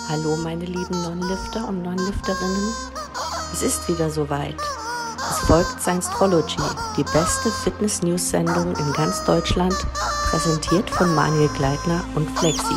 Hallo meine lieben Non-Lifter und Non-Lifterinnen, es ist wieder soweit. Es folgt Science-Trology, die beste Fitness-News-Sendung in ganz Deutschland, präsentiert von Manuel Gleitner und Flexi.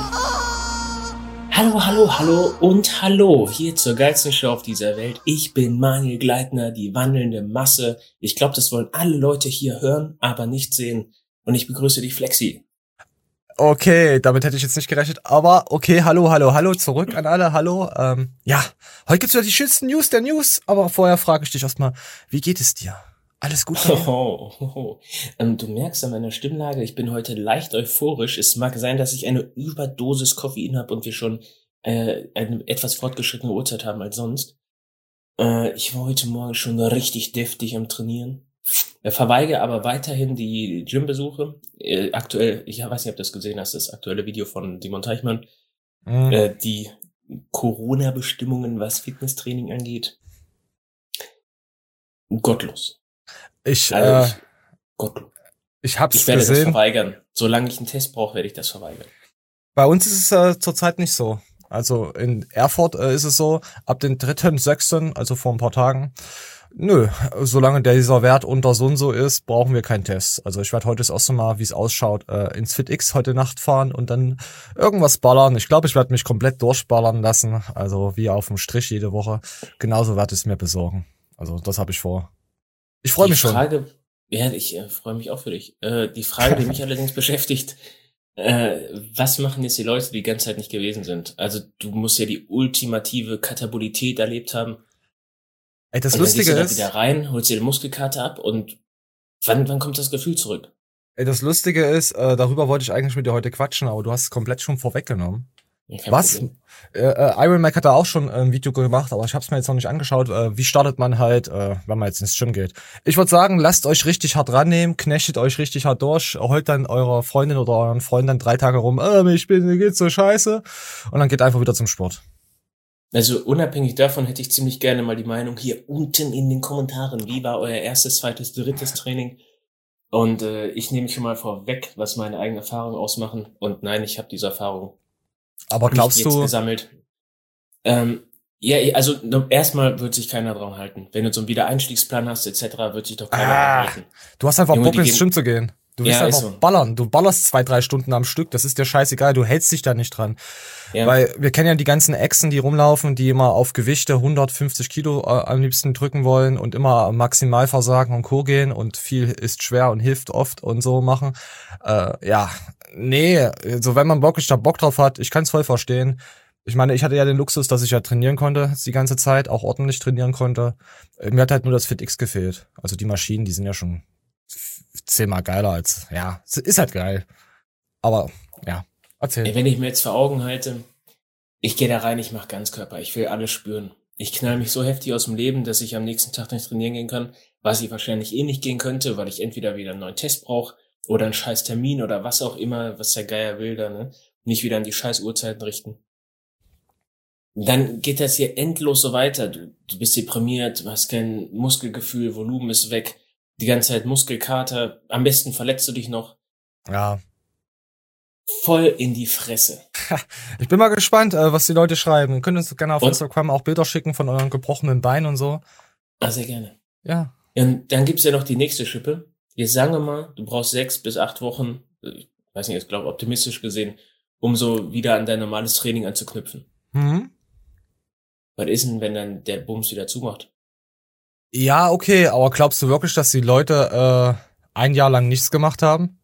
Hallo und hallo, hier zur geilsten Show auf dieser Welt. Ich bin Manuel Gleitner, die wandelnde Masse. Ich glaube, das wollen alle Leute hier hören, aber nicht sehen. Und ich begrüße dich, Flexi. Okay, damit hätte ich jetzt nicht gerechnet, aber okay, hallo, zurück an alle, hallo. Heute gibt's wieder die schönsten News der News, aber vorher frage ich dich erstmal, wie geht es dir? Alles gut? Du merkst an meiner Stimmlage, ich bin heute leicht euphorisch. Es mag sein, dass ich eine Überdosis Koffein habe und wir schon eine etwas fortgeschrittene Uhrzeit haben als sonst. Ich war heute Morgen schon richtig deftig am Trainieren. Verweige aber weiterhin die Gymbesuche. Aktuell, ich weiß nicht, ob du das gesehen hast, das aktuelle Video von Simon Teichmann. Die Corona-Bestimmungen, was Fitnesstraining angeht. Gottlos. Gottlos. Ich hab's Ich werde gesehen. das verweigern. Solange ich einen Test brauche, werde ich das verweigern. Bei uns ist es zurzeit nicht so. Also in Erfurt ist es so, ab den 3.6., also vor ein paar Tagen, solange dieser Wert unter so und so ist, brauchen wir keinen Test. Also ich werde heute das erste Mal, wie es ausschaut, ins FitX heute Nacht fahren und dann irgendwas ballern. Ich glaube, ich werde mich komplett durchballern lassen, also wie auf dem Strich jede Woche. Genauso werde ich es mir besorgen. Also das habe ich vor. Ich freue mich schon. Ich freue mich auch für dich. Die Frage, die mich allerdings beschäftigt, was machen jetzt die Leute, die ganze Zeit nicht gewesen sind? Also du musst ja die ultimative Katabolität erlebt haben. Ey, das und Lustige dann gehst du ist, da wieder rein, holst dir die Muskelkater ab und wann kommt das Gefühl zurück? das Lustige ist, darüber wollte ich eigentlich mit dir heute quatschen, aber du hast es komplett schon vorweggenommen. Ja, kein Was? Problem. Iron Mac hat da auch schon ein Video gemacht, aber ich habe es mir jetzt noch nicht angeschaut. Wie startet man halt, wenn man jetzt ins Gym geht? Ich würde sagen, lasst euch richtig hart rannehmen, knechtet euch richtig hart durch, heult dann eurer Freundin oder euren Freund dann 3 Tage rum, mir geht's so scheiße, und dann geht einfach wieder zum Sport. Also unabhängig davon hätte ich ziemlich gerne mal die Meinung hier unten in den Kommentaren. Wie war euer erstes, zweites, drittes Training? Und ich nehme schon mal vorweg, was meine eigenen Erfahrungen ausmachen. Und nein, ich habe diese Erfahrung Aber glaubst nicht jetzt du, gesammelt. Also erstmal wird sich keiner dran halten. Wenn du so einen Wiedereinstiegsplan hast etc., wird sich doch keiner dran halten. du hast einfach Junge, Bock die ins gehen- Gym zu gehen? Du willst Ja, einfach ist so. ballern. Du ballerst 2-3 Stunden am Stück, das ist dir scheißegal, du hältst dich da nicht dran. Ja. Weil wir kennen ja die ganzen Echsen, die rumlaufen, die immer auf Gewichte 150 Kilo am liebsten drücken wollen und immer Maximalversagen und Co. gehen und viel ist schwer und hilft oft und so machen. So wenn man wirklich da Bock drauf hat, ich kann es voll verstehen. Ich meine, ich hatte ja den Luxus, dass ich ja trainieren konnte die ganze Zeit, auch ordentlich trainieren konnte. Mir hat halt nur das FitX gefehlt. Also die Maschinen, die sind ja schon 10-mal geiler als, es ist halt geil. Aber, erzähl. Wenn ich mir jetzt vor Augen halte, ich gehe da rein, ich mache Ganzkörper, ich will alles spüren. Ich knall mich so heftig aus dem Leben, dass ich am nächsten Tag nicht trainieren gehen kann, was ich wahrscheinlich nicht gehen könnte, weil ich entweder wieder einen neuen Test brauche oder einen scheiß Termin oder was auch immer, was der Geier will da, ne? Nicht wieder an die scheiß Uhrzeiten richten. Dann geht das hier endlos so weiter. Du bist deprimiert, du hast kein Muskelgefühl, Volumen ist weg, die ganze Zeit Muskelkater, am besten verletzt du dich noch. Ja. Voll in die Fresse. Ich bin mal gespannt, was die Leute schreiben. Ihr könnt uns gerne auf Und? Instagram auch Bilder schicken von euren gebrochenen Beinen und so. Sehr gerne. Ja. Und dann gibt's ja noch die nächste Schippe. Jetzt sagen wir mal, du brauchst 6 bis 8 Wochen, ich weiß nicht, ich glaube optimistisch gesehen, um so wieder an dein normales Training anzuknüpfen. Was ist denn, wenn dann der Bums wieder zumacht? Ja, okay, aber glaubst du wirklich, dass die Leute ein Jahr lang nichts gemacht haben?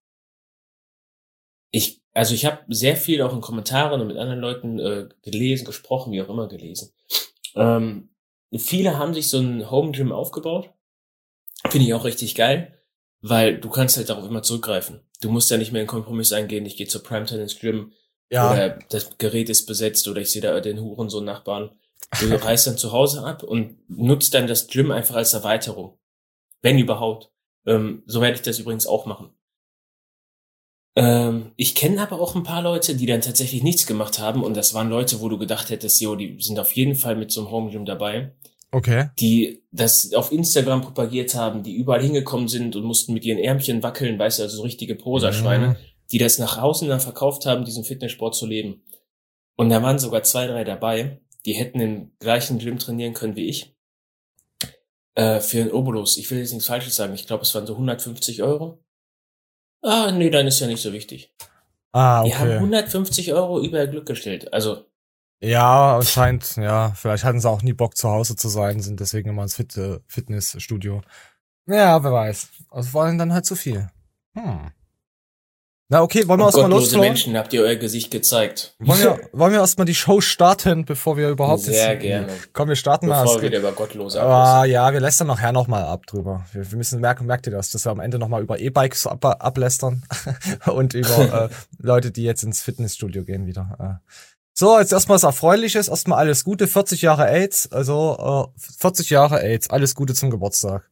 Ich habe sehr viel auch in Kommentaren und mit anderen Leuten gelesen, gesprochen, wie auch immer gelesen. Viele haben sich so ein Home Gym aufgebaut. Finde ich auch richtig geil, weil du kannst halt darauf immer zurückgreifen. Du musst ja nicht mehr einen Kompromiss eingehen, ich gehe zur Primetime ins Gym oder das Gerät ist besetzt oder ich sehe da den Hurensohn-Nachbarn. Du reißt dann zu Hause ab und nutzt dann das Gym einfach als Erweiterung. Wenn überhaupt. So werde ich das übrigens auch machen. Ich kenne aber auch ein paar Leute, die dann tatsächlich nichts gemacht haben und das waren Leute, wo du gedacht hättest, die sind auf jeden Fall mit so einem Home Gym dabei. Okay. Die das auf Instagram propagiert haben, die überall hingekommen sind und mussten mit ihren Ärmchen wackeln, weißt du, also so richtige Poserschweine, die das nach außen dann verkauft haben, diesen Fitnesssport zu leben. Und da waren sogar 2, 3 dabei, die hätten im gleichen Gym trainieren können wie ich. Für einen Obolus. Ich will jetzt nichts Falsches sagen. Ich glaube, es waren so 150 Euro. Ah, nee, dann ist ja nicht so wichtig. Ah, okay. Die haben 150 Euro über ihr Glück gestellt. Also. Ja, anscheinend, ja. Vielleicht hatten sie auch nie Bock, zu Hause zu sein, sind deswegen immer ins Fitnessstudio. Ja, wer weiß. Also vor allem dann halt zu viel. Na okay, wollen wir erstmal gottlose loslegen? Menschen, habt ihr euer Gesicht gezeigt. Wollen wir erstmal die Show starten, bevor wir überhaupt... Sehr gerne. Komm, wir starten mal. Bevor wir wieder über Gottlose ja, wir lästern nachher nochmal ab drüber. Wir müssen merkt ihr das, dass wir am Ende nochmal über E-Bikes ablästern und über Leute, die jetzt ins Fitnessstudio gehen wieder. So, jetzt erstmal was Erfreuliches, erstmal alles Gute, 40 Jahre AIDS, also 40 Jahre AIDS, alles Gute zum Geburtstag.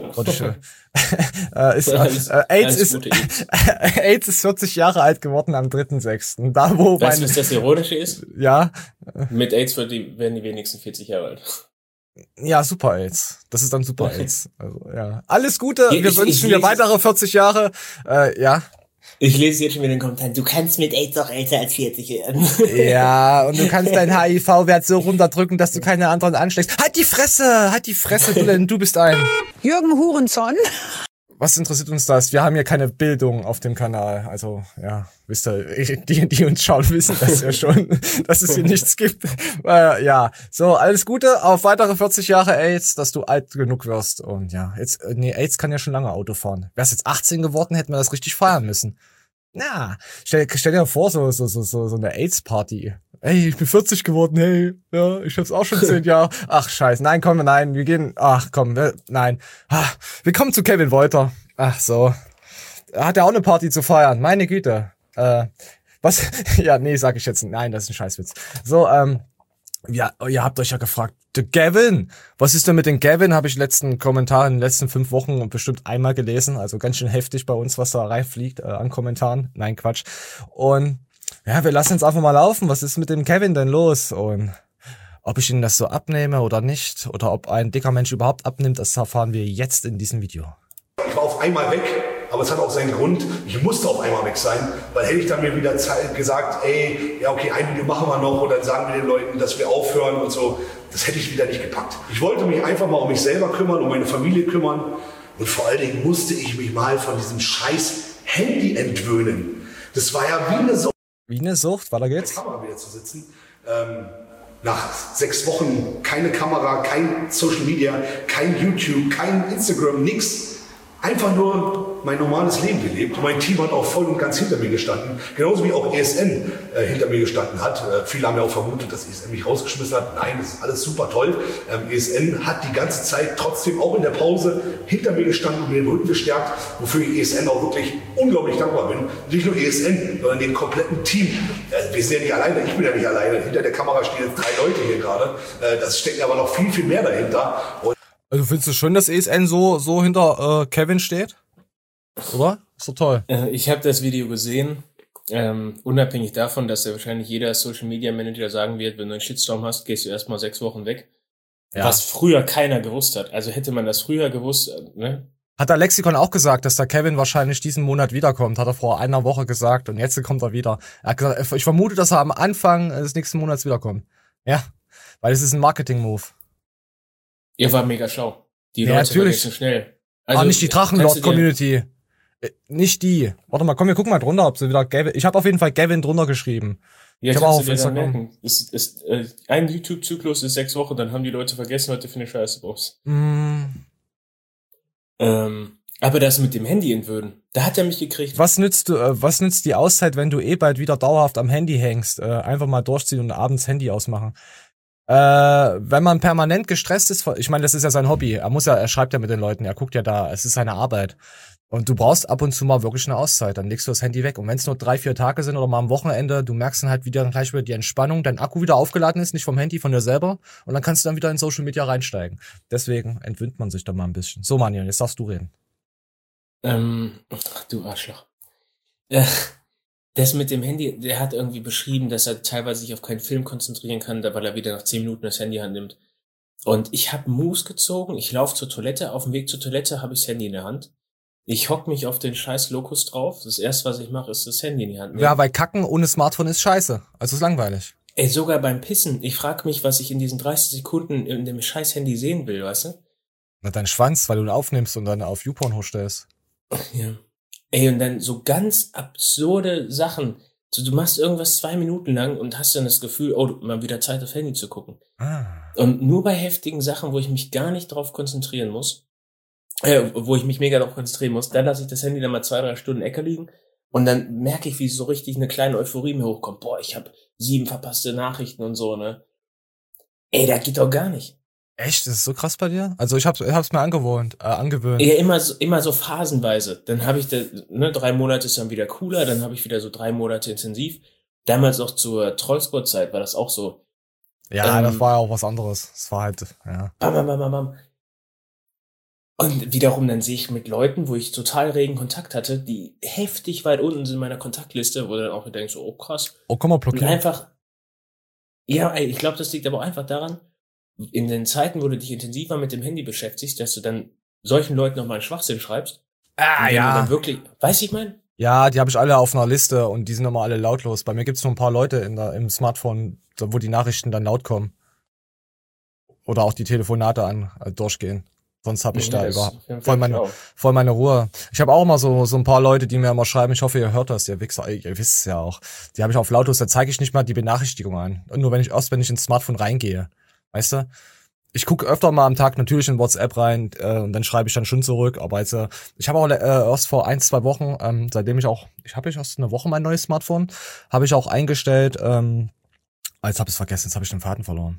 AIDS ist 40 Jahre alt geworden am 3.6. Da, wo weißt du, was das Ironische ist? Ja. Mit AIDS werden die wenigsten 40 Jahre alt. Ja, Super AIDS. Das ist dann Super AIDS. Also, ja. Alles Gute, wir wünschen dir weitere 40 Jahre. Ja. Ich lese jetzt schon wieder in den Kommentaren, du kannst mit AIDS auch älter als 40 werden. Ja, und du kannst deinen HIV-Wert so runterdrücken, dass du keine anderen ansteckst. Halt die Fresse, du bist ein Jürgen Hurenson. Was interessiert uns das? Wir haben hier keine Bildung auf dem Kanal. Also, ja, wisst ihr, die uns schauen, wissen das ja schon, dass es hier nichts gibt. Ja, so, alles Gute auf weitere 40 Jahre AIDS, dass du alt genug wirst. Und ja, AIDS kann ja schon lange Auto fahren. Wär's jetzt 18 geworden, hätten wir das richtig feiern müssen. Na, stell dir vor, so eine AIDS-Party. Ey, ich bin 40 geworden, hey, ja, ich hab's auch schon 10 Jahre. Ach, scheiße, nein, nein. Wir kommen zu Kevin Wolter. Ach so. Hat er auch eine Party zu feiern, meine Güte. Was? Ja, nee, sag ich jetzt, nein, das ist ein Scheißwitz. So, ja, ihr habt euch ja gefragt, der Gavin, was ist denn mit dem Gavin? Habe ich letzten Kommentar in den letzten 5 Wochen bestimmt einmal gelesen. Also ganz schön heftig bei uns, was da reinfliegt an Kommentaren. Nein, Quatsch. Und ja, wir lassen uns einfach mal laufen. Was ist mit dem Kevin denn los? Und ob ich ihn das so abnehme oder nicht, oder ob ein dicker Mensch überhaupt abnimmt, das erfahren wir jetzt in diesem Video. Ich war auf einmal weg, aber es hat auch seinen Grund. Ich musste auf einmal weg sein, weil hätte ich dann mir wieder gesagt, ey, ja okay, ein Video machen wir noch und dann sagen wir den Leuten, dass wir aufhören und so, das hätte ich wieder nicht gepackt. Ich wollte mich einfach mal um mich selber kümmern, um meine Familie kümmern und vor allen Dingen musste ich mich mal von diesem scheiß Handy entwöhnen. Das war ja wie eine Sucht. Wie eine Sucht, weiter geht's. In der Kamera wieder zu sitzen. Nach 6 Wochen keine Kamera, kein Social Media, kein YouTube, kein Instagram, nix. Einfach nur mein normales Leben gelebt. Mein Team hat auch voll und ganz hinter mir gestanden. Genauso wie auch ESN hinter mir gestanden hat. Viele haben ja auch vermutet, dass ESN mich rausgeschmissen hat. Nein, das ist alles super toll. ESN hat die ganze Zeit trotzdem auch in der Pause hinter mir gestanden und mir den Rücken gestärkt, wofür ich ESN auch wirklich unglaublich dankbar bin. Nicht nur ESN, sondern dem kompletten Team. Wir sind ja nicht alleine, ich bin ja nicht alleine. Hinter der Kamera stehen jetzt 3 Leute hier gerade. Das stecken aber noch viel, viel mehr dahinter. Und also findest du schön, dass ESN so hinter Kevin steht? Oder? Ist doch toll. Ich habe das Video gesehen, unabhängig davon, dass ja wahrscheinlich jeder Social Media Manager sagen wird, wenn du einen Shitstorm hast, gehst du erstmal 6 Wochen weg. Ja. Was früher keiner gewusst hat. Also hätte man das früher gewusst, ne? Hat der Lexikon auch gesagt, dass der Kevin wahrscheinlich diesen Monat wiederkommt, hat er vor einer Woche gesagt und jetzt kommt er wieder. Er hat gesagt, ich vermute, dass er am Anfang des nächsten Monats wiederkommt. Ja, weil es ist ein Marketing-Move. Ihr war mega schlau. Die ja, Leute natürlich. vergessen schnell. Also, nicht die Drachenlord-Community. Nicht die. Warte mal, komm, wir gucken mal drunter, ob sie wieder Gavin... Ich habe auf jeden Fall Gavin drunter geschrieben. Ja, ich habe auch auf Instagram. Merken. Ein YouTube-Zyklus ist 6 Wochen, dann haben die Leute vergessen, was du für eine Scheiße brauchst. Aber das mit dem Handy entwürden, da hat er mich gekriegt. Was nützt die Auszeit, wenn du bald wieder dauerhaft am Handy hängst? Einfach mal durchziehen und abends Handy ausmachen. Wenn man permanent gestresst ist, ich meine, das ist ja sein Hobby. Er schreibt ja mit den Leuten, er guckt ja da, es ist seine Arbeit. Und du brauchst ab und zu mal wirklich eine Auszeit, dann legst du das Handy weg. Und wenn es nur 3-4 Tage sind oder mal am Wochenende, du merkst dann halt wieder gleich wieder die Entspannung, dein Akku wieder aufgeladen ist, nicht vom Handy, von dir selber. Und dann kannst du dann wieder in Social Media reinsteigen. Deswegen entwöhnt man sich da mal ein bisschen. So, Manian, jetzt darfst du reden. Du Arschloch. Das mit dem Handy, der hat irgendwie beschrieben, dass er teilweise sich auf keinen Film konzentrieren kann, weil er wieder nach 10 Minuten das Handy annimmt. Und ich habe Moves gezogen, ich laufe zur Toilette, auf dem Weg zur Toilette habe ich das Handy in der Hand. Ich hock mich auf den scheiß Locus drauf. Das erste, was ich mache, ist das Handy in die Hand nehmen. Ja, weil Kacken ohne Smartphone ist scheiße. Also ist langweilig. Ey, sogar beim Pissen. Ich frage mich, was ich in diesen 30 Sekunden in dem scheiß Handy sehen will, weißt du? Na, dein Schwanz, weil du ihn aufnimmst und dann auf YouPorn hochstellst. Ja. Ey, und dann so ganz absurde Sachen. So, du machst irgendwas 2 Minuten lang und hast dann das Gefühl, oh, mal wieder Zeit aufs Handy zu gucken. Ah. Und nur bei heftigen Sachen, wo ich mich gar nicht drauf konzentrieren muss, wo ich mich mega drauf konzentrieren muss, dann lasse ich das Handy dann mal 2-3 Stunden in der Ecke liegen und dann merke ich, wie so richtig eine kleine Euphorie mir hochkommt. Boah, ich habe 7 verpasste Nachrichten und so, ne? Ey, das geht doch gar nicht. Echt? Das ist so krass bei dir? Also ich hab's mir angewöhnt. Ja, immer so phasenweise. Dann habe ich 3 Monate ist dann wieder cooler, dann habe ich wieder so 3 Monate intensiv. Damals auch zur Trollsport-Zeit war das auch so. Ja, das war ja auch was anderes. Das war halt, ja. Bam, bam, bam, bam, bam. Und wiederum dann sehe ich mit Leuten, wo ich total regen Kontakt hatte, die heftig weit unten sind in meiner Kontaktliste, wo du dann auch denkst, so, oh krass. Oh, komm mal Und blockieren. einfach, ja, ey, ich glaube, das liegt aber auch einfach daran, in den Zeiten, wo du dich intensiver mit dem Handy beschäftigst, dass du dann solchen Leuten nochmal einen Schwachsinn schreibst. Ah, Und wenn du ja. dann wirklich, weißt du, ich mein? Ja, die habe ich alle auf einer Liste und die sind immer alle lautlos. Bei mir gibt's nur ein paar Leute im Smartphone, wo die Nachrichten dann laut kommen. Oder auch die Telefonate durchgehen. Sonst habe ich da voll meine Ruhe. Ich habe auch immer so ein paar Leute, die mir immer schreiben, ich hoffe, ihr hört das, ihr Wichser, ihr wisst es ja auch. Die habe ich auf lautlos, da zeige ich nicht mal die Benachrichtigung an. Und nur wenn ich ins Smartphone reingehe. Weißt du? Ich gucke öfter mal am Tag natürlich in WhatsApp rein und dann schreibe ich dann schon zurück. Aber jetzt, ich habe auch erst vor 1-2 Wochen, seitdem ich erst eine Woche mein neues Smartphone, habe ich auch eingestellt, jetzt habe ich es vergessen, jetzt habe ich den Faden verloren.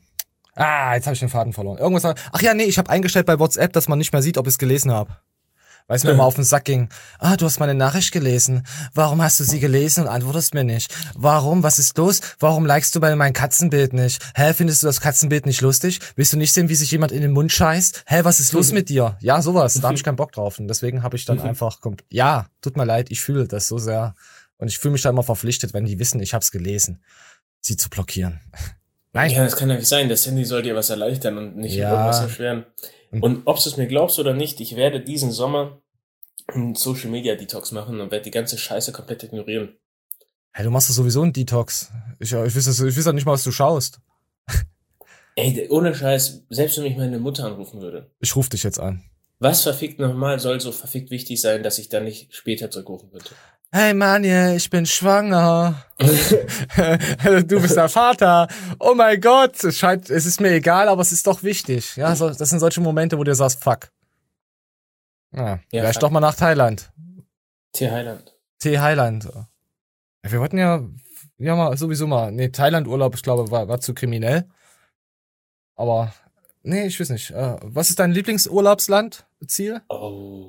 Irgendwas. Ach ja, nee, ich habe eingestellt bei WhatsApp, dass man nicht mehr sieht, ob ich es gelesen habe. Weil es mir immer auf den Sack ging. Du hast meine Nachricht gelesen. Warum hast du sie gelesen und antwortest mir nicht? Warum? Was ist los? Warum likest du mein Katzenbild nicht? Findest du das Katzenbild nicht lustig? Willst du nicht sehen, wie sich jemand in den Mund scheißt? Was ist los mit dir? Ja, sowas. Da habe ich keinen Bock drauf. Und deswegen habe ich dann einfach, ja, tut mir leid, ich fühle das so sehr. Und ich fühle mich da immer verpflichtet, wenn die wissen, ich habe es gelesen, sie zu blockieren. Nein. Ja, das kann ja nicht sein. Das Handy soll dir was erleichtern und nicht irgendwas erschweren. Und ob du es mir glaubst oder nicht, ich werde diesen Sommer einen Social Media Detox machen und werde die ganze Scheiße komplett ignorieren. Du machst doch sowieso einen Detox. Ich weiß ja nicht mal, was du schaust. Ey, ohne Scheiß, selbst wenn mich meine Mutter anrufen würde. Ich rufe dich jetzt an. Was verfickt nochmal soll so verfickt wichtig sein, dass ich dann nicht später zurückrufen könnte? Hey Manje, ich bin schwanger. Du bist der Vater. Oh mein Gott, es ist mir egal, aber es ist doch wichtig. Ja, das sind solche Momente, wo du sagst, fuck. Ja, vielleicht doch mal nach Thailand. Thailand. Wir wollten ja mal sowieso mal. Nee, Thailand-Urlaub, ich glaube, war zu kriminell. Aber, nee, ich weiß nicht. Was ist dein Lieblingsurlaubsland, Ziel? Oh.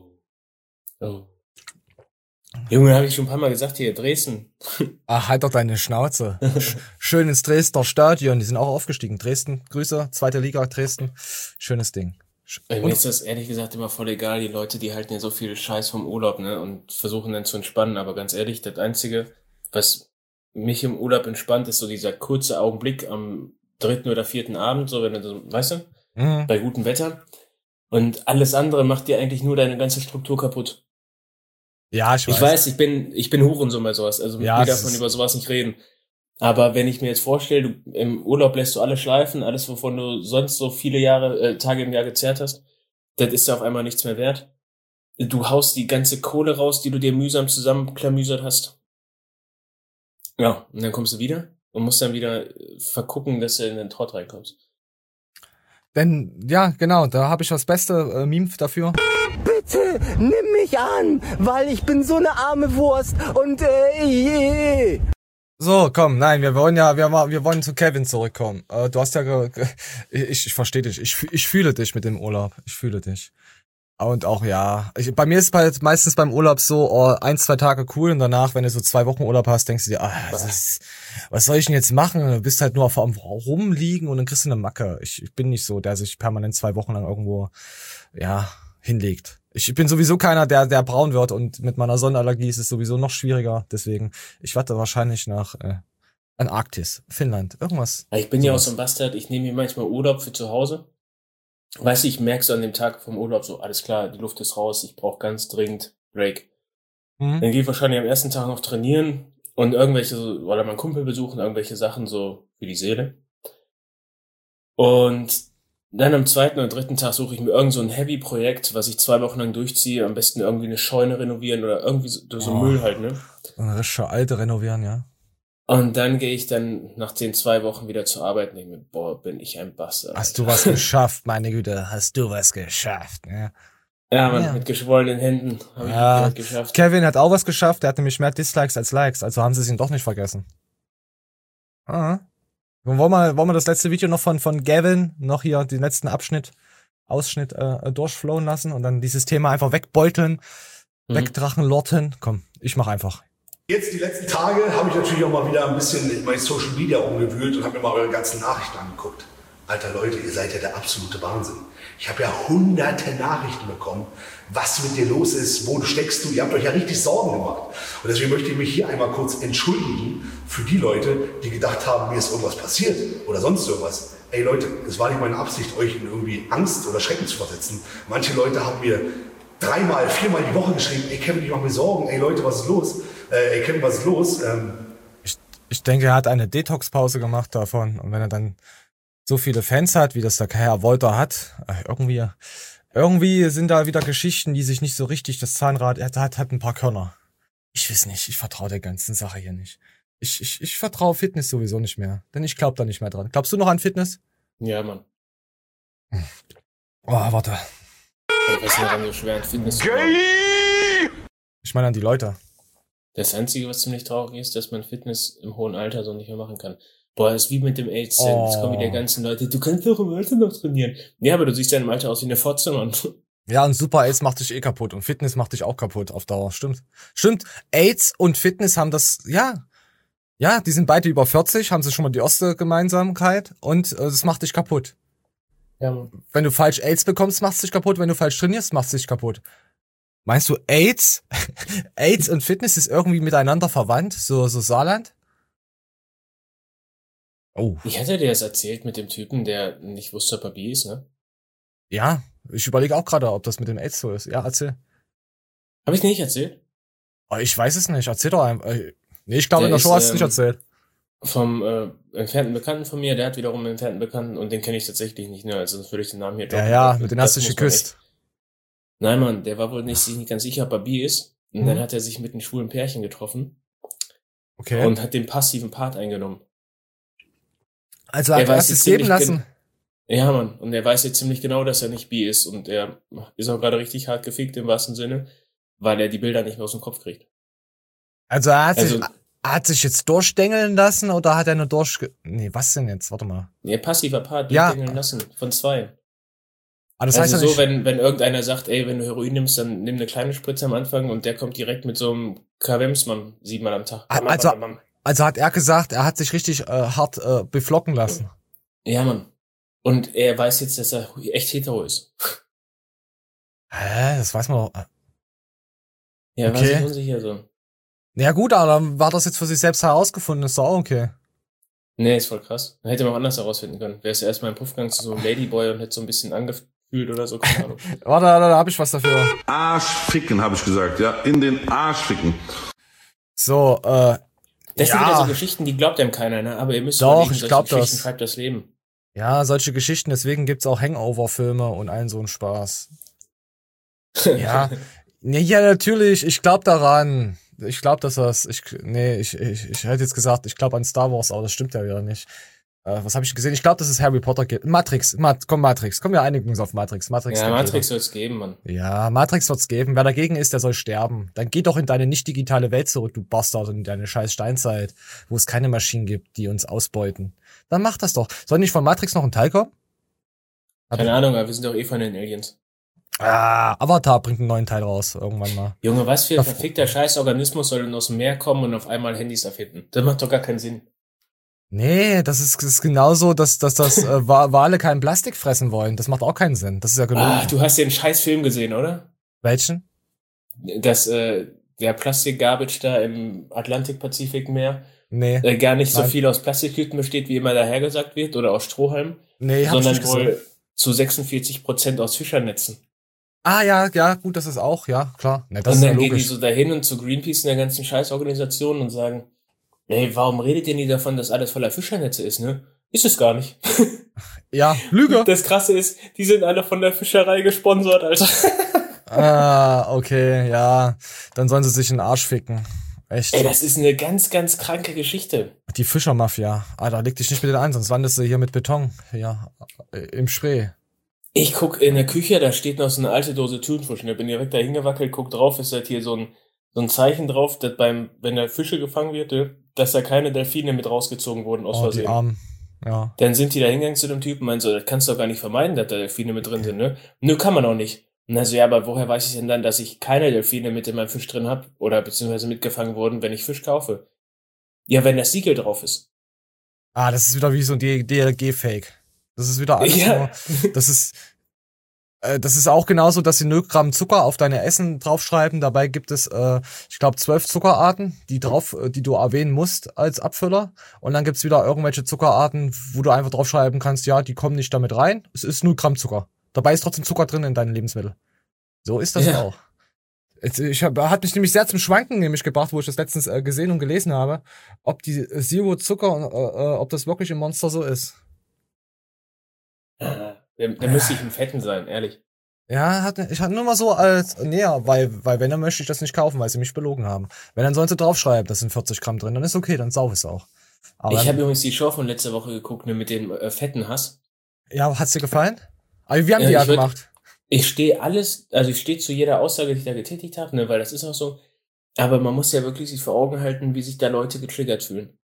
Junge, habe ich schon ein paar Mal gesagt, hier, Dresden. Ach, halt doch deine Schnauze. Schön ins Dresdner Stadion, die sind auch aufgestiegen. Dresden, Grüße, 2. Liga, Dresden. Schönes Ding. Mir ist das ehrlich gesagt immer voll egal, die Leute, die halten ja so viel Scheiß vom Urlaub, ne, und versuchen dann zu entspannen, aber ganz ehrlich, das Einzige, was mich im Urlaub entspannt, ist so dieser kurze Augenblick am 3. oder 4. Abend, so, wenn du so, weißt du, bei gutem Wetter, und alles andere macht dir eigentlich nur deine ganze Struktur kaputt. Ja, ich weiß. Ich weiß, ich bin Hurensohn bei sowas, also mit mir darf man über sowas nicht reden. Aber wenn ich mir jetzt vorstelle, du im Urlaub lässt du alles schleifen, alles, wovon du sonst so viele Tage im Jahr gezehrt hast, das ist ja auf einmal nichts mehr wert. Du haust die ganze Kohle raus, die du dir mühsam zusammenklamüsert hast. Ja, und dann kommst du wieder und musst dann wieder vergucken, dass du in den Trott reinkommst. Denn, ja, genau, da habe ich das beste Meme dafür. Bitte, nimm mich an, weil ich bin so eine arme Wurst und So, komm, nein, wir wollen zu Kevin zurückkommen. Du hast ja, ich verstehe dich, ich fühle dich mit dem Urlaub, ich fühle dich. Und auch, ja, bei mir ist meistens beim Urlaub so, 1-2 Tage cool und danach, wenn du so 2 Wochen Urlaub hast, denkst du dir, was soll ich denn jetzt machen? Du bist halt nur am Rumliegen und dann kriegst du eine Macke. Ich bin nicht so, der sich permanent 2 Wochen lang irgendwo, ja, hinlegt. Ich bin sowieso keiner, der braun wird und mit meiner Sonnenallergie ist es sowieso noch schwieriger. Deswegen, ich warte wahrscheinlich nach Antarktis, Finnland, irgendwas. Ich bin ja auch so ein Bastard, ich nehme mir manchmal Urlaub für zu Hause. Weißt du, ich merke so an dem Tag vom Urlaub so, alles klar, die Luft ist raus, ich brauche ganz dringend Break. Dann gehe ich wahrscheinlich am ersten Tag noch trainieren Und irgendwelche, oder mein Kumpel besuchen, irgendwelche Sachen so für die Seele. Und dann am 2. oder 3. Tag suche ich mir irgend so ein Heavy-Projekt, was ich 2 Wochen lang durchziehe. Am besten irgendwie eine Scheune renovieren oder irgendwie so Müll halt, ne? Eine richtige alte renovieren, ja. Und dann gehe ich dann nach den 2 Wochen wieder zur Arbeit und denke mir, boah, bin ich ein Bastard. Hast du was geschafft, meine Güte, hast du was geschafft, ja. Ja, Mann, mit geschwollenen Händen habe ich das geschafft. Kevin hat auch was geschafft, der hat nämlich mehr Dislikes als Likes, also haben sie es ihn doch nicht vergessen. Ah. Wollen wir das letzte Video noch von Gavin, noch hier den letzten Ausschnitt durchflowen lassen und dann dieses Thema einfach wegbeuteln, wegdrachenlorten? Komm, ich mach einfach. Jetzt die letzten Tage habe ich natürlich auch mal wieder ein bisschen in meine Social Media umgewühlt und habe mir mal eure ganzen Nachrichten angeguckt. Alter Leute, ihr seid ja der absolute Wahnsinn. Ich habe ja hunderte Nachrichten bekommen, was mit dir los ist, wo steckst du. Ihr habt euch ja richtig Sorgen gemacht. Und deswegen möchte ich mich hier einmal kurz entschuldigen für die Leute, die gedacht haben, mir ist irgendwas passiert oder sonst irgendwas. Ey Leute, es war nicht meine Absicht, euch in irgendwie Angst oder Schrecken zu versetzen. Manche Leute haben mir 3-mal, 4-mal die Woche geschrieben, ey Kevin, ich mache mir Sorgen, ey Leute, was ist los? Ey Kevin, was ist los? Ich denke, er hat eine Detox-Pause gemacht davon. Und wenn er dann so viele Fans hat, wie das der Herr Wolter hat, irgendwie sind da wieder Geschichten, die sich nicht so richtig, das Zahnrad, er hat ein paar Körner. Ich weiß nicht, ich vertraue der ganzen Sache hier nicht. Ich vertraue Fitness sowieso nicht mehr, denn ich glaube da nicht mehr dran. Glaubst du noch an Fitness? Ja, Mann. Oh, warte. Ey, was ist denn so schwer an Fitness zu machen? Ich meine an die Leute. Das Einzige, was ziemlich traurig ist, dass man Fitness im hohen Alter so nicht mehr machen kann. Boah, das ist wie mit dem AIDS. Oh. Jetzt kommen wieder ganzen Leute, du kannst doch im Alter noch trainieren. Ja, aber du siehst ja im Alter aus wie eine Fotze, Mann. Ja, und Super AIDS macht dich kaputt und Fitness macht dich auch kaputt auf Dauer. Stimmt. AIDS und Fitness haben das, ja, die sind beide über 40, haben sie schon mal die erste Gemeinsamkeit und das macht dich kaputt. Ja, Mann. Wenn du falsch AIDS bekommst, machst du dich kaputt. Wenn du falsch trainierst, machst du dich kaputt. Meinst du AIDS und Fitness ist irgendwie miteinander verwandt? So Saarland? Oh. Ich hatte dir das erzählt mit dem Typen, der nicht wusste, ob er bi ist, ne? Ja, ich überlege auch gerade, ob das mit dem AIDS so ist. Ja, erzähl. Hab ich nicht erzählt? Oh, ich weiß es nicht. Erzähl doch einfach. Nee, ich glaube, in der Show hast du es nicht erzählt. Vom entfernten Bekannten von mir, der hat wiederum einen entfernten Bekannten und den kenne ich tatsächlich nicht, ne? Also sonst würde ich den Namen hier droppen. Ja, mit dem hast du dich geküsst. Nein, Mann, der war wohl sich nicht ganz sicher, ob er bi ist. Und dann hat er sich mit einem schwulen Pärchen getroffen. Okay. Und hat den passiven Part eingenommen. Also hat er es geben lassen. Ja, Mann. Und er weiß jetzt ziemlich genau, dass er nicht bi ist. Und er ist auch gerade richtig hart gefickt im wahrsten Sinne, weil er die Bilder nicht mehr aus dem Kopf kriegt. Also er hat sich jetzt durchstängeln lassen oder hat er nur Nee, was denn jetzt? Warte mal. Ja, passiver Part durchstängeln lassen. Von 2. Aber das also heißt ja so, wenn irgendeiner sagt, ey, wenn du Heroin nimmst, dann nimm eine kleine Spritze am Anfang und der kommt direkt mit so einem Kavemsmann 7-mal am Tag. Also hat er gesagt, er hat sich richtig hart beflocken lassen. Ja, Mann. Und er weiß jetzt, dass er echt hetero ist. Hä? Das weiß man doch. Ja, okay. War sich unsicher so. Ja gut, aber dann war das jetzt für sich selbst herausgefunden, ist doch auch okay. Nee, ist voll krass. Dann hätte man auch anders herausfinden können. Wäre es erstmal im Puffgang zu so einem Ladyboy und hätte so ein bisschen angefühlt oder so, keine Ahnung. Warte, da hab ich was dafür. Arschficken, habe ich gesagt, ja. In den Arsch ficken. So, Das sind wieder so Geschichten, die glaubt einem keiner, ne? Aber ihr müsst doch, ich glaub das. Geschichten schreibt das Leben. Ja, solche Geschichten, deswegen gibt's auch Hangover-Filme und allen so einen Spaß. Ja. Ja, natürlich, ich glaub daran. Ich glaube, dass das. Ich hätte jetzt gesagt, ich glaube an Star Wars, aber das stimmt ja wieder nicht. Was habe ich gesehen? Ich glaube, dass es Harry Potter gibt. Matrix. Komm, wir einigen uns auf Matrix. Ja, Matrix soll's geben, Mann. Ja, Matrix wird's geben. Wer dagegen ist, der soll sterben. Dann geh doch in deine nicht digitale Welt zurück, du Bastard, und in deine scheiß Steinzeit, wo es keine Maschinen gibt, die uns ausbeuten. Dann mach das doch. Soll nicht von Matrix noch ein Teil kommen? Keine Ahnung, aber wir sind doch eh von den Aliens. Avatar bringt einen neuen Teil raus, irgendwann mal. Junge, was für ein verfickter Scheißorganismus soll denn aus dem Meer kommen und auf einmal Handys erfinden? Das macht doch gar keinen Sinn. Nee, das ist genauso, dass Wale kein Plastik fressen wollen. Das macht auch keinen Sinn. Das ist ja genug. Du hast den scheiß Film gesehen, oder? Welchen? Dass der Plastik-Garbage da im Atlantik-Pazifik-Meer gar nicht so viel aus Plastiktüten besteht, wie immer dahergesagt wird, oder aus Strohhalmen, sondern wohl zu 46% aus Fischernetzen. Ja, gut, das ist auch, ja, klar. Ne, das und ist dann ja gehen die logisch. so dahin und zu Greenpeace in der ganzen Scheißorganisation und sagen, Ey, warum redet ihr nie davon, dass alles voller Fischernetze ist, ne? Ist es gar nicht. Ja, Lüge. Das Krasse ist, die sind alle von der Fischerei gesponsert, Alter. Okay, ja. Dann sollen sie sich in den Arsch ficken. Echt. Ey, das ist eine ganz, ganz kranke Geschichte. Die Fischermafia. Alter, leg dich nicht mit denen ein, sonst wandest du hier mit Beton. Ja, im Spree. Ich guck in der Küche, da steht noch so eine alte Dose Thunfisch. Und ich bin direkt da hingewackelt, guck drauf, ist halt hier so ein Zeichen drauf, dass wenn der Fische gefangen wird, dass da keine Delfine mit rausgezogen wurden aus Versehen. Die Armen. Ja. Dann sind die da hingegangen zu dem Typen und meinen so, das kannst du doch gar nicht vermeiden, dass da Delfine mit drin sind, ne? Nö, kann man auch nicht. Und also, ja, aber woher weiß ich denn dann, dass ich keine Delfine mit in meinem Fisch drin hab oder beziehungsweise mitgefangen wurden, wenn ich Fisch kaufe? Ja, wenn das Siegel drauf ist. Das ist wieder wie so ein DLG-Fake. Das ist wieder alles Ja. nur, das ist auch genauso, dass sie 0 Gramm Zucker auf deine Essen draufschreiben. Dabei gibt es, ich glaube, 12 Zuckerarten, die du erwähnen musst als Abfüller. Und dann gibt's wieder irgendwelche Zuckerarten, wo du einfach draufschreiben kannst, ja, die kommen nicht damit rein. Es ist 0 Gramm Zucker. Dabei ist trotzdem Zucker drin in deinen Lebensmitteln. So ist das auch. Hat mich nämlich sehr zum Schwanken gebracht, wo ich das letztens gesehen und gelesen habe, ob die Zero Zucker, ob das wirklich im Monster so ist. Da müsste ich ein Fetten sein, ehrlich. Ja, ich hatte nur mal so als näher, weil wenn, dann möchte ich das nicht kaufen, weil sie mich belogen haben. Wenn, dann sollen sie draufschreiben, das sind 40 Gramm drin, dann ist okay, dann sauf es auch. Aber Ich habe übrigens die Show von letzter Woche geguckt, ne, mit dem fetten Hass. ja, hat's dir gefallen? Aber wir haben die ja gemacht. Ich stehe zu jeder Aussage, die ich da getätigt habe, ne, weil das ist auch so. Aber man muss ja wirklich sich vor Augen halten, wie sich da Leute getriggert fühlen.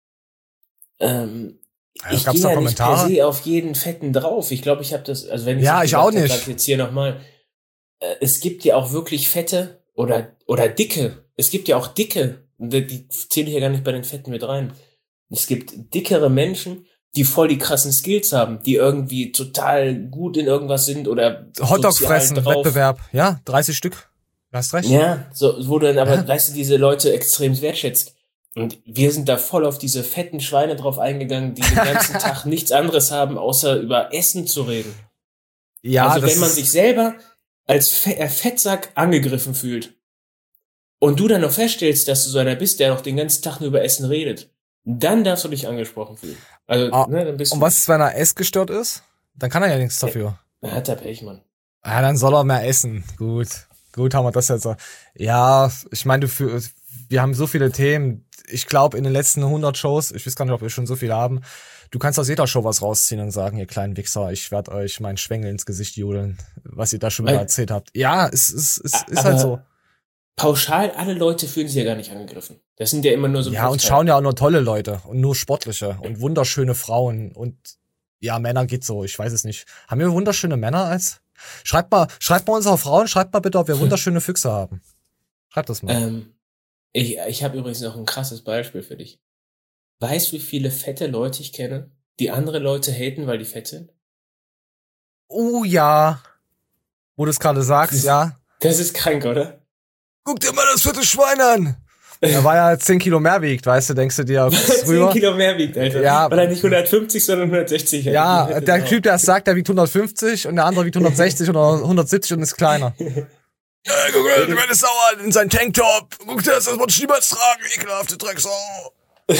Ich gehe ja nicht per se auf jeden Fetten drauf. Ich glaube, ich habe das, also wenn ich ja, ich auch nicht. Sag ich jetzt hier nochmal, es gibt ja auch wirklich Fette oder Dicke. Es gibt ja auch Dicke. Die zähle ich ja gar nicht bei den Fetten mit rein. Es gibt dickere Menschen, die voll die krassen Skills haben, die irgendwie total gut in irgendwas sind oder Hotdog fressen, Wettbewerb. Ja, 30 Stück. Du hast recht. Ja, so, wo du dann aber, weißt du, diese Leute extrem wertschätzt. Und wir sind da voll auf diese fetten Schweine drauf eingegangen, die den ganzen Tag nichts anderes haben, außer über Essen zu reden. Ja, also wenn man sich selber als Fettsack angegriffen fühlt und du dann noch feststellst, dass du so einer bist, der noch den ganzen Tag nur über Essen redet, dann darfst du dich angesprochen fühlen. Also, dann bist du. Und was ist, wenn er essgestört ist? Dann kann er ja nichts dafür. Er hat da Pech, Mann. Ja, dann soll er mehr essen. Gut, haben wir das jetzt. Ja, ich meine, wir haben so viele Themen. Ich glaube, in den letzten 100 Shows, ich weiß gar nicht, ob wir schon so viele haben, du kannst aus jeder Show was rausziehen und sagen, ihr kleinen Wichser, ich werde euch meinen Schwengel ins Gesicht jodeln, was ihr da schon wieder erzählt habt. Ja, es ist halt so. Pauschal, alle Leute fühlen sich ja gar nicht angegriffen. Das sind ja immer nur so. Ja, und schauen ja auch nur tolle Leute und nur sportliche und wunderschöne Frauen und ja, Männer geht so, ich weiß es nicht. Haben wir wunderschöne Männer als? Schreibt mal unsere Frauen, schreibt mal bitte, ob wir wunderschöne Füchse haben. Schreibt das mal. Ich habe übrigens noch ein krasses Beispiel für dich. Weißt du, wie viele fette Leute ich kenne, die andere Leute haten, weil die fett sind? Oh ja. Wo du es gerade sagst, ja. Das ist krank, oder? Guck dir mal das fette Schwein an. Er war ja 10 Kilo mehr wiegt, weißt du, denkst du dir früher. 10 Kilo mehr wiegt, Alter. Ja. Weil er nicht 150, sondern 160. Ja, der Typ, der sagt, der wiegt 150 und der andere wiegt 160 oder 170 und ist kleiner. Ja, guck mal, der ist sauer in seinen Tanktop. Guck dir das wird niemals tragen, ekelhafte Drecksau.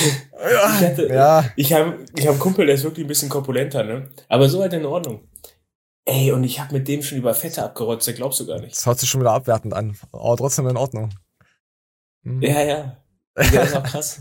Ich hab einen Kumpel, der ist wirklich ein bisschen korpulenter, ne? Aber so halt in Ordnung. Ey, und ich hab mit dem schon über Fette abgerotzt, das glaubst du gar nicht. Das hört sich schon wieder abwertend an, aber trotzdem in Ordnung. Ja. Das ist auch krass.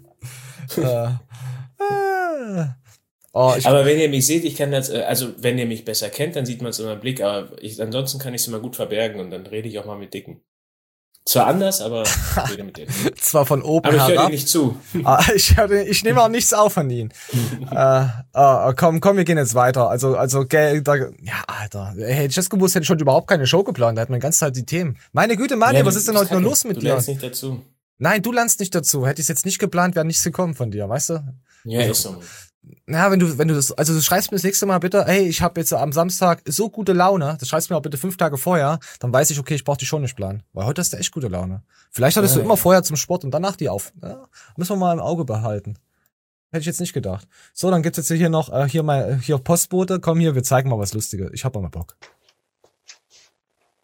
Aber wenn ihr mich seht, ich kann das, also wenn ihr mich besser kennt, dann sieht man es in meinem Blick, aber ansonsten kann ich es immer gut verbergen und dann rede ich auch mal mit Dicken. Zwar anders, aber ich rede mit denen. Zwar von oben aber ich herab. höre dir nicht zu. Ich nehme auch nichts auf von ihnen. Komm, wir gehen jetzt weiter. Also Geld, ja, Alter. Hätte ich das gewusst, hätte ich schon überhaupt keine Show geplant. Da hätten wir die ganze Zeit die Themen. Meine Güte, Mann, was ist denn heute nur los mit dir? Du lernst nicht dazu. Nein, du lernst nicht dazu. Hätte ich es jetzt nicht geplant, wäre nichts gekommen von dir, weißt du? Ja, ist so. Ja, wenn du das, also du schreibst mir das nächste Mal bitte, hey, ich habe jetzt am Samstag so gute Laune, das schreibst mir auch bitte 5 Tage vorher, dann weiß ich, okay, ich brauche die schon nicht planen. Weil heute hast du echt gute Laune. Vielleicht hattest du immer vorher zum Sport und danach die auf. Ja, müssen wir mal im Auge behalten. Hätte ich jetzt nicht gedacht. So, dann gibt's jetzt hier noch, hier Postbote, komm hier, wir zeigen mal was Lustiges. Ich hab mal Bock.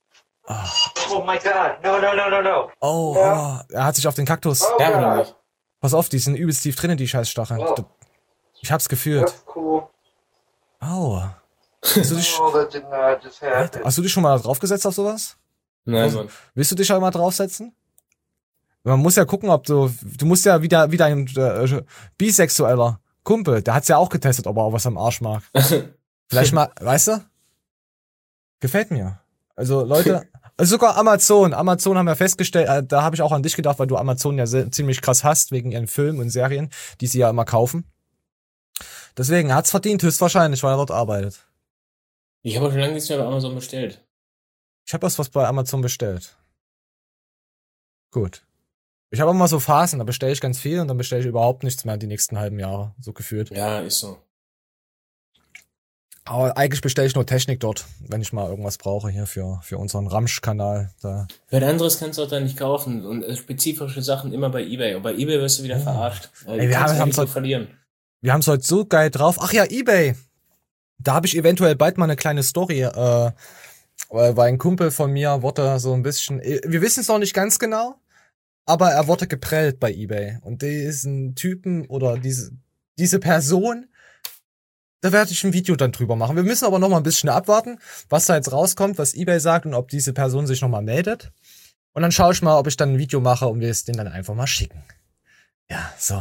Oh my God, no. Oh, er hat sich auf den Kaktus. Ja, Pass auf, die sind übelst tief drinnen, die scheiß Stacheln. Ja. Ich hab's gefühlt. Au. Hast du dich schon mal draufgesetzt auf sowas? Nein, Mann. Willst du dich schon mal draufsetzen? Man muss ja gucken, ob du musst ja wieder ein bisexueller Kumpel, der hat's ja auch getestet, ob er auch was am Arsch mag. Vielleicht mal, weißt du? Gefällt mir. Also Leute, also sogar Amazon haben ja festgestellt, da habe ich auch an dich gedacht, weil du Amazon ja ziemlich krass hast, wegen ihren Filmen und Serien, die sie ja immer kaufen. Deswegen hat's verdient, höchstwahrscheinlich, weil er dort arbeitet. Ich habe schon lange nichts mehr bei Amazon bestellt. Ich habe was bei Amazon bestellt. Gut. Ich habe immer so Phasen, da bestelle ich ganz viel und dann bestelle ich überhaupt nichts mehr die nächsten halben Jahre, so gefühlt. Ja, ist so. Aber eigentlich bestelle ich nur Technik dort, wenn ich mal irgendwas brauche hier für unseren Ramsch-Kanal. Da. Weil anderes kannst du auch da nicht kaufen und spezifische Sachen immer bei eBay. Und bei eBay wirst du wieder verarscht. Ey, wir haben es verlieren. Wir haben es heute so geil drauf. Ach ja, eBay. Da habe ich eventuell bald mal eine kleine Story, weil ein Kumpel von mir wurde so ein bisschen, wir wissen es noch nicht ganz genau, aber er wurde geprellt bei eBay. Und diesen Typen oder diese Person, da werde ich ein Video dann drüber machen. Wir müssen aber noch mal ein bisschen abwarten, was da jetzt rauskommt, was eBay sagt und ob diese Person sich noch mal meldet. Und dann schaue ich mal, ob ich dann ein Video mache und wir es denen dann einfach mal schicken. Ja, so.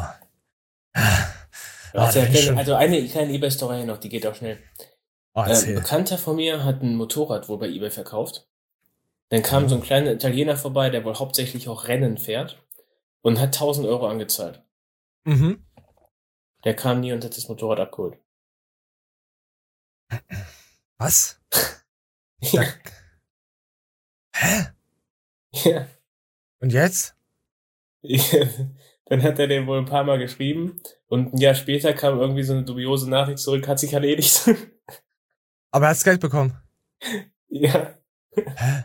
Also eine kleine eBay-Story noch, die geht auch schnell. Ein Bekannter von mir hat ein Motorrad wohl bei eBay verkauft. Dann kam so ein kleiner Italiener vorbei, der wohl hauptsächlich auch Rennen fährt und hat 1.000 Euro angezahlt. Mhm. Der kam nie und hat das Motorrad abgeholt. Was? Ja. Hä? Ja. Und jetzt? Dann hat er den wohl ein paar Mal geschrieben und ein Jahr später kam irgendwie so eine dubiose Nachricht zurück, hat sich erledigt. Aber er hat's Geld bekommen. Ja. Hä?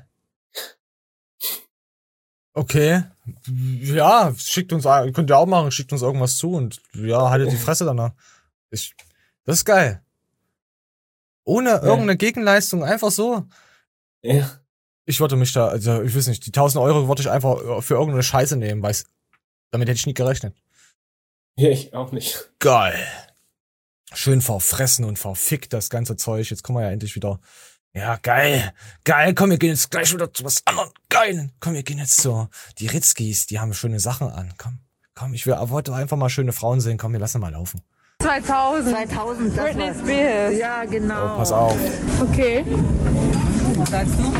Okay. Ja, könnt ihr auch machen, schickt uns irgendwas zu und ja, haltet die Fresse danach. Das ist geil. Ohne irgendeine Gegenleistung, einfach so. Ja. Ich wollte mich da, also ich weiß nicht, die 1.000 Euro wollte ich einfach für irgendeine Scheiße nehmen, damit hätte ich nie gerechnet. Ja, ich auch nicht. Geil. Schön verfressen und verfickt das ganze Zeug. Jetzt kommen wir ja endlich wieder. Ja, geil. Geil, komm, wir gehen jetzt gleich wieder zu was anderem. Geil. Komm, wir gehen jetzt zu die Ritzkis, die haben schöne Sachen an. Komm, ich wollte einfach mal schöne Frauen sehen. Komm, wir lassen mal laufen. 2000, Britney Spears. Ja, genau. Oh, pass auf. Okay. Was sagst du?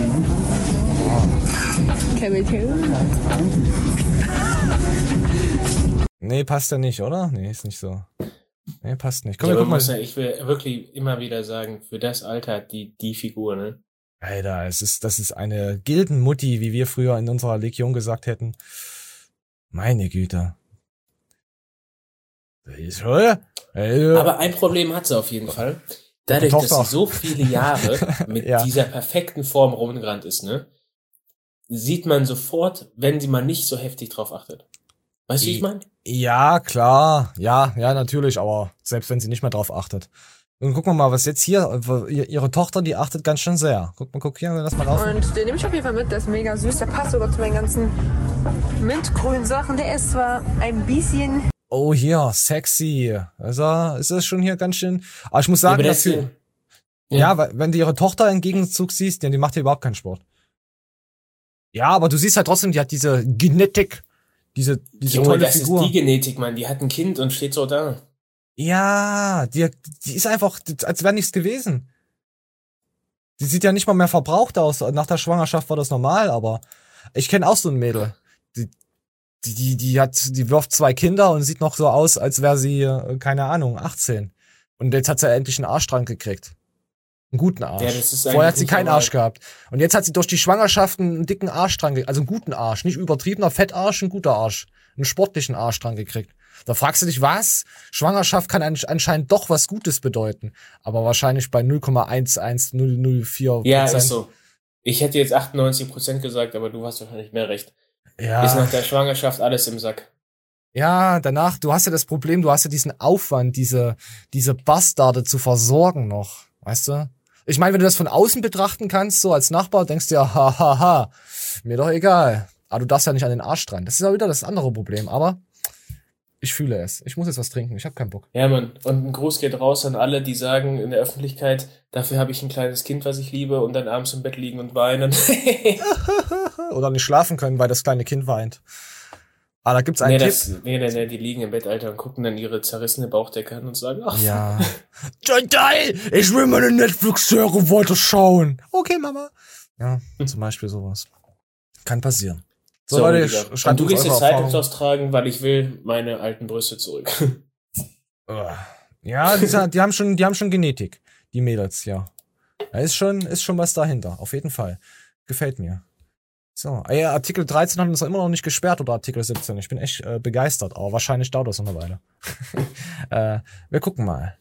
Camel Nee, passt ja nicht, oder? Nee, ist nicht so. Nee, passt nicht. Komm, ja, guck mal. Ich will wirklich immer wieder sagen, für das Alter die Figur, ne? Alter, das ist eine Gildenmutti, wie wir früher in unserer Legion gesagt hätten. Meine Güte. Aber ein Problem hat sie auf jeden Fall. Dadurch, dass sie so viele Jahre mit dieser perfekten Form rumgerannt ist, ne? Sieht man sofort, wenn sie mal nicht so heftig drauf achtet. Weißt du, wie ich meine? Ja, klar. Ja, natürlich, aber selbst wenn sie nicht mehr drauf achtet. Und gucken wir mal, was jetzt hier, ihre Tochter, die achtet ganz schön sehr. Guck hier, lass mal laufen. Und den nehme ich auf jeden Fall mit, der ist mega süß, der passt sogar zu meinen ganzen mintgrünen Sachen. Der ist zwar ein bisschen... Oh, hier, sexy. Also, ist das schon hier ganz schön... Aber ich muss sagen, dafür... Ja, weil, wenn du ihre Tochter im Gegenzug siehst, die macht ja überhaupt keinen Sport. Ja, aber du siehst halt trotzdem, die hat diese Genetik, diese Junge, tolle das Figur. ist die Genetik, Mann. Die hat ein Kind und steht so da. Ja, die ist einfach, als wäre nichts gewesen. Die sieht ja nicht mal mehr verbraucht aus. Nach der Schwangerschaft war das normal, aber ich kenne auch so ein Mädel. Die wirft 2 Kinder und sieht noch so aus, als wäre sie, keine Ahnung, 18. Und jetzt hat sie endlich einen Arsch dran gekriegt. Einen guten Arsch. Ja, das ist Vorher hat sie keinen normal. Arsch gehabt. Und jetzt hat sie durch die Schwangerschaft einen dicken Arsch dran gekriegt. Also einen guten Arsch. Nicht übertriebener Fettarsch, ein guter Arsch. Einen sportlichen Arsch dran gekriegt. Da fragst du dich, was? Schwangerschaft kann anscheinend doch was Gutes bedeuten. Aber wahrscheinlich bei 0,11004%. Ja, ist so. Ich hätte jetzt 98% gesagt, aber du hast wahrscheinlich mehr recht. Ja. Ist nach der Schwangerschaft alles im Sack. Ja, danach, du hast ja das Problem, du hast ja diesen Aufwand, diese Bastarde zu versorgen noch. Weißt du? Ich meine, wenn du das von außen betrachten kannst, so als Nachbar, denkst du ja, hahaha, mir doch egal. Aber du darfst ja nicht an den Arsch dran. Das ist ja wieder das andere Problem. Aber Ich fühle es. Ich muss jetzt was trinken. Ich habe keinen Bock. Ja, Mann. Und ein Gruß geht raus an alle, die sagen in der Öffentlichkeit, dafür habe ich ein kleines Kind, was ich liebe, und dann abends im Bett liegen und weinen. Oder nicht schlafen können, weil das kleine Kind weint. Ah, da gibt's einen Tipp. Nee, die liegen im Bett, Alter, und gucken dann ihre zerrissene Bauchdecke an und sagen, ach, ja. Geil! Ich will meine Netflix-Serie weiterschauen. Okay, Mama. Ja, zum Beispiel sowas. Kann passieren. So, Leute, schreibt du uns gehst eure jetzt Zeitung Erfahrungen. austragen, weil ich will meine alten Brüste zurück. Ja, die haben schon Genetik, die Mädels, ja. Da ist schon was dahinter, auf jeden Fall. Gefällt mir. So, ja, Artikel 13 hat uns immer noch nicht gesperrt, oder Artikel 17. Ich bin echt begeistert, aber wahrscheinlich dauert das noch eine Weile. Wir gucken mal.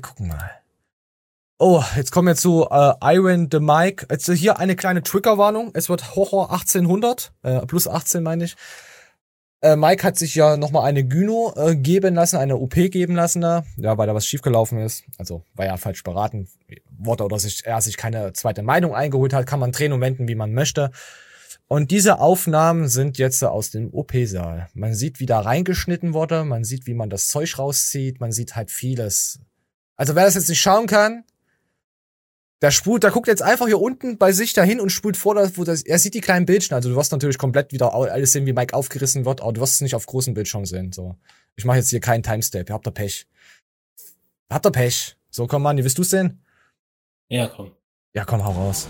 Oh, jetzt kommen wir zu Iron the Mike. Jetzt hier eine kleine Triggerwarnung. Es wird Horror 1800, plus 18 meine ich. Mike hat sich ja nochmal eine Gyno geben lassen, eine OP geben lassen da. Ja, weil da was schiefgelaufen ist. Also, weil er falsch beraten wurde oder er sich keine zweite Meinung eingeholt hat, kann man drehen und wenden, wie man möchte. Und diese Aufnahmen sind jetzt aus dem OP-Saal. Man sieht, wie da reingeschnitten wurde, man sieht, wie man das Zeug rauszieht, man sieht halt vieles. Also wer das jetzt nicht schauen kann, der guckt jetzt einfach hier unten bei sich dahin und spult vor, er sieht die kleinen Bildchen. Also du wirst natürlich komplett wieder alles sehen, wie Mike aufgerissen wird, aber du wirst es nicht auf großen Bildschirm sehen. So, ich mache jetzt hier keinen Timestamp, ihr habt da Pech. So, komm Mann, willst du es sehen? Ja, komm. Ja, komm, hau raus.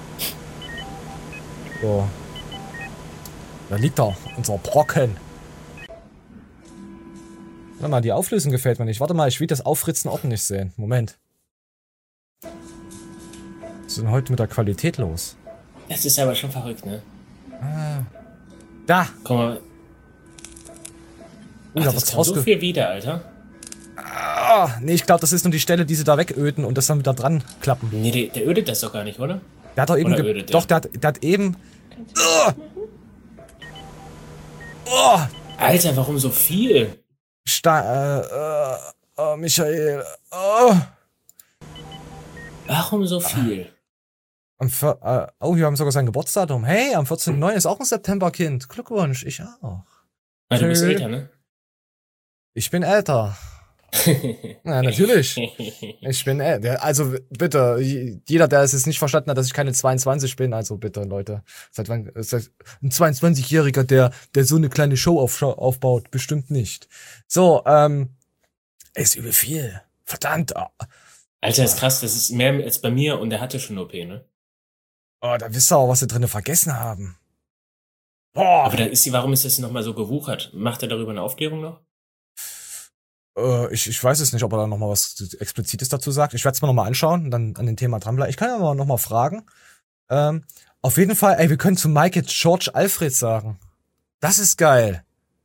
So. Da liegt er, unser Brocken. Warte mal, die Auflösung gefällt mir nicht. Warte mal, ich will das Aufritzen ordentlich sehen. Moment. Was ist denn heute mit der Qualität los? Das ist aber schon verrückt, ne? Da! Guck mal. Ach, das kam so viel wieder, Alter. Nee, ich glaube, das ist nur die Stelle, die sie da wegöden und das dann wieder dran klappen. Nee, der ödet das doch gar nicht, oder? Der hat doch eben... Doch, der hat eben... Alter, warum so viel? Michael... Warum so viel? Wir haben sogar sein Geburtsdatum. Hey, am 14.09. ist auch ein Septemberkind. Glückwunsch, ich auch. Ah, du bist älter, ne? Ich bin älter. Ja, natürlich. Ich bin älter. Also bitte, jeder, der es jetzt nicht verstanden hat, dass ich keine 22 bin, also bitte, Leute. Seit wann ist ein 22-Jähriger, der so eine kleine Show aufbaut? Bestimmt nicht. So, ist übel viel. Verdammt. Alter, ist krass, das ist mehr als bei mir und der hatte schon OP, ne? Oh, da wisst ihr auch, was sie drinnen vergessen haben. Boah. Aber warum ist das nochmal so gewuchert? Macht er darüber eine Aufklärung noch? Ich weiß es nicht, ob er da nochmal was Explizites dazu sagt. Ich werde es mir nochmal anschauen und dann an dem Thema dranbleiben. Ich kann ja nochmal fragen. Auf jeden Fall, wir können zu Mike jetzt George Alfred sagen. Das ist geil.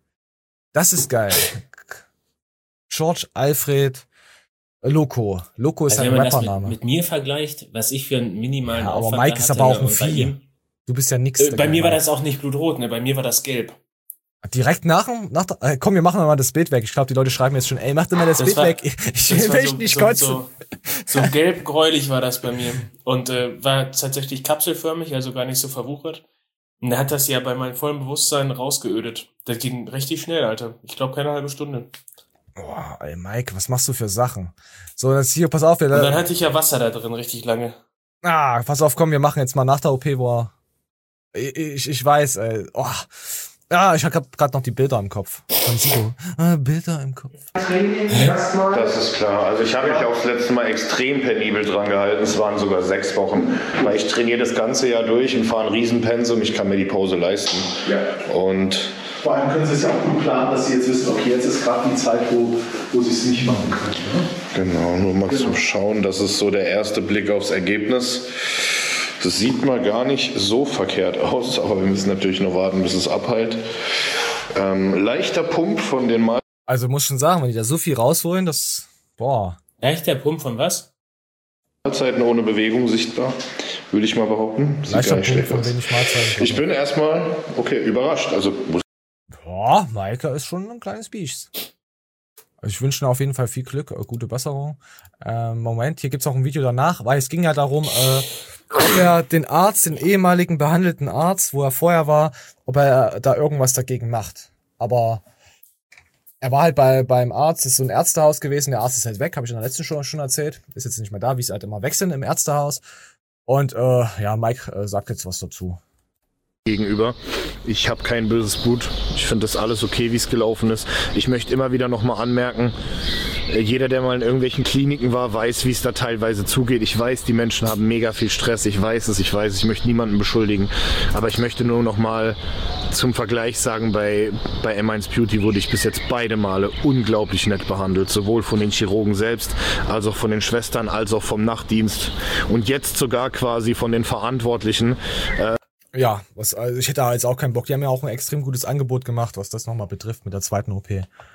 George Alfred Loco. Loco ist also ein wenn man Rappername. das mit mir vergleicht, was ich für einen minimalen Aufwand aber Mike ist aber auch ein Vieh. Du bist ja nix. Bei mir war das auch nicht blutrot, ne? Bei mir war das gelb. Direkt komm, wir machen mal das Bild weg. Ich glaube, die Leute schreiben jetzt schon, mach dir mal das Bild weg. Ich will nicht kotzen. So gelb-gräulich war das bei mir. Und war tatsächlich kapselförmig, also gar nicht so verwuchert. Und er hat das ja bei meinem vollen Bewusstsein rausgeödet. Das ging richtig schnell, Alter. Ich glaube, keine halbe Stunde. Boah, ey, Mike, was machst du für Sachen? So, jetzt hier, pass auf. Und dann hatte ich ja Wasser da drin, richtig lange. Pass auf, komm, wir machen jetzt mal nach der OP, ich weiß, ey. Oh. Ja, ich hab grad noch die Bilder im Kopf. Von Sido. Bilder im Kopf. Das ist klar. Also ich habe mich auch das letzte Mal extrem penibel dran gehalten. Es waren sogar 6 Wochen. Weil ich trainiere das ganze Jahr durch und fahre ein Riesenpensum. Ich kann mir die Pause leisten. Ja. Und vor allem können Sie es ja auch gut planen, dass Sie jetzt wissen, okay, jetzt ist gerade die Zeit, wo Sie es nicht machen können. Ne? Genau, nur mal zum Schauen. Das ist so der erste Blick aufs Ergebnis. Das sieht mal gar nicht so verkehrt aus, aber wir müssen natürlich noch warten, bis es abheilt. Leichter Pump von den Also muss schon sagen, wenn die da so viel rausholen, das... Boah. Leichter Pump von was? Mahlzeiten ohne Bewegung sichtbar, würde ich mal behaupten. Leichter Pump von wenig Mahlzeiten. Ich bin erstmal, überrascht. Also boah, Maike ist schon ein kleines Biest. Also ich wünsche mir auf jeden Fall viel Glück, gute Besserung. Moment, hier gibt's auch ein Video danach, weil es ging ja darum, ob er den ehemaligen behandelten Arzt, wo er vorher war, ob er da irgendwas dagegen macht. Aber er war halt beim Arzt, ist so ein Ärztehaus gewesen, der Arzt ist halt weg, habe ich in der letzten Show schon erzählt, ist jetzt nicht mehr da, wie es halt immer weg sind im Ärztehaus. Und Mike sagt jetzt was dazu. Gegenüber. Ich habe kein böses Blut. Ich finde das alles okay, wie es gelaufen ist. Ich möchte immer wieder nochmal anmerken, jeder, der mal in irgendwelchen Kliniken war, weiß, wie es da teilweise zugeht. Ich weiß, die Menschen haben mega viel Stress. Ich weiß, ich möchte niemanden beschuldigen. Aber ich möchte nur nochmal zum Vergleich sagen, bei M1 Beauty wurde ich bis jetzt beide Male unglaublich nett behandelt. Sowohl von den Chirurgen selbst, als auch von den Schwestern, als auch vom Nachtdienst. Und jetzt sogar quasi von den Verantwortlichen. Ja, also ich hätte da jetzt auch keinen Bock. Die haben ja auch ein extrem gutes Angebot gemacht, was das nochmal betrifft mit der zweiten OP.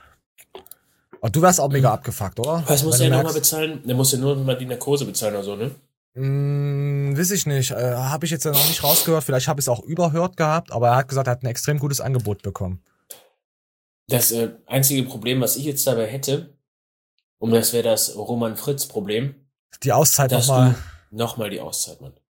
Aber du wärst auch mega abgefuckt, oder? Was muss der nochmal bezahlen? Der muss ja nur mal die Narkose bezahlen oder so, ne? Weiß ich nicht. Habe ich jetzt ja noch nicht rausgehört. Vielleicht habe ich es auch überhört gehabt, aber er hat gesagt, er hat ein extrem gutes Angebot bekommen. Das einzige Problem, was ich jetzt dabei hätte, das wäre das Roman-Fritz-Problem. Die Auszeit nochmal. Nochmal die Auszeit, Mann.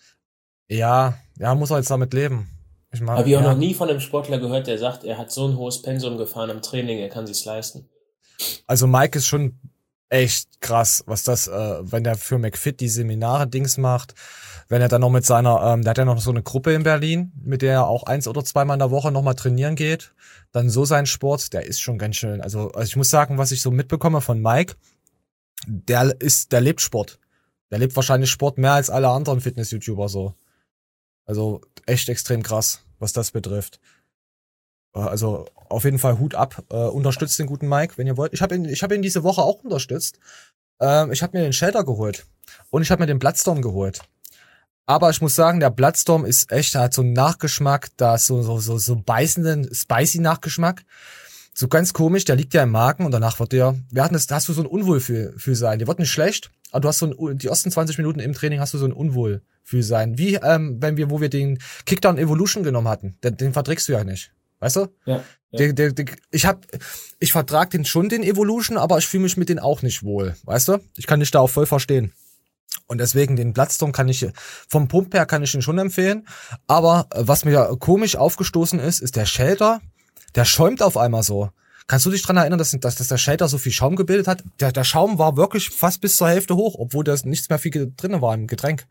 Ja, muss er jetzt damit leben. Habe ich auch noch nie von einem Sportler gehört, der sagt, er hat so ein hohes Pensum gefahren am Training, er kann sich's leisten. Also Mike ist schon echt krass, was das, wenn der für McFit die Seminare-Dings macht, wenn er dann noch mit seiner, der hat ja noch so eine Gruppe in Berlin, mit der er auch 1 oder 2 Mal in der Woche nochmal trainieren geht, dann so sein Sport, der ist schon ganz schön, also ich muss sagen, was ich so mitbekomme von Mike, der lebt Sport. Der lebt wahrscheinlich Sport mehr als alle anderen Fitness-YouTuber so. Also echt extrem krass, was das betrifft. Also auf jeden Fall Hut ab, unterstützt den guten Mike, wenn ihr wollt. Ich hab ihn diese Woche auch unterstützt. Ich habe mir den Shelter geholt und ich habe mir den Bloodstorm geholt. Aber ich muss sagen, der Bloodstorm ist echt, der hat so einen Nachgeschmack, da ist so beißenden, spicy Nachgeschmack. So ganz komisch, der liegt ja im Magen und danach wird da hast du so ein Unwohlfühlsein. Der wird nicht schlecht, aber du hast die ersten 20 Minuten im Training hast du so ein Unwohlfühlsein. Wie, wo wir den Kickdown Evolution genommen hatten. Den verträgst du ja nicht. Weißt du? Ja. Ich vertrag den schon, den Evolution, aber ich fühle mich mit denen auch nicht wohl. Weißt du? Ich kann dich da auch voll verstehen. Und deswegen den Bloodstorm vom Pump her kann ich den schon empfehlen. Aber was mir komisch aufgestoßen ist der Shelter, der schäumt auf einmal so. Kannst du dich dran erinnern, dass der Shelter so viel Schaum gebildet hat? Der Schaum war wirklich fast bis zur Hälfte hoch, obwohl da nichts mehr viel drin war im Getränk.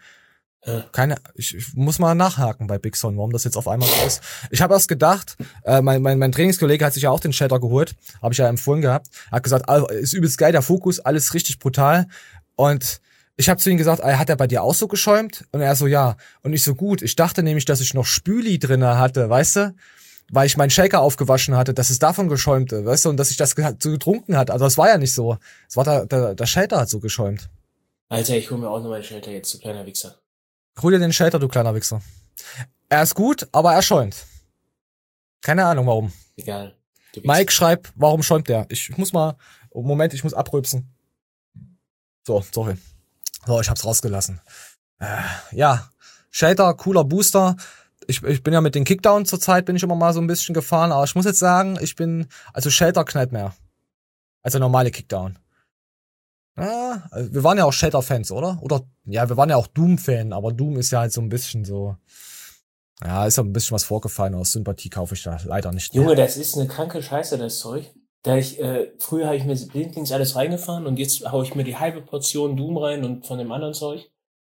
Ich muss mal nachhaken bei Big Son, warum das jetzt auf einmal so ist. Ich habe erst gedacht, mein Trainingskollege hat sich ja auch den Shelter geholt, habe ich ja empfohlen gehabt. Hat gesagt, ist übelst geil, der Fokus, alles richtig brutal. Und ich habe zu ihm gesagt, hat er bei dir auch so geschäumt? Und er so, ja. Und ich so, gut. Ich dachte nämlich, dass ich noch Spüli drinne hatte, weißt du? Weil ich meinen Shaker aufgewaschen hatte, dass es davon geschäumte, weißt du? Und dass ich das so getrunken hatte. Also das war ja nicht so. Es war der Shelter hat so geschäumt. Alter, ich hol mir auch noch meinen Shelter jetzt, du kleiner Wichser. Hol dir den Shelter, du kleiner Wichser. Er ist gut, aber er schäumt. Keine Ahnung, warum. Egal. Mike schreibt, warum schäumt der? Ich muss abrülpsen. So, sorry. So, ich hab's rausgelassen. Ja, Shelter, cooler Booster. Ich bin ja mit den Kickdown zurzeit, bin ich immer mal so ein bisschen gefahren, aber ich muss jetzt sagen, Shelter knallt mehr. Als der normale Kickdown. Ja, also wir waren ja auch Shelter-Fans, oder? Ja, wir waren ja auch Doom-Fan, aber Doom ist ja halt so ein bisschen so, ja, ist ja ein bisschen was vorgefallen, aus Sympathie kaufe ich da leider nicht mehr. Junge, das ist eine kranke Scheiße, das Zeug. Früher habe ich mir blindlings alles reingefahren und jetzt hau ich mir die halbe Portion Doom rein und von dem anderen Zeug.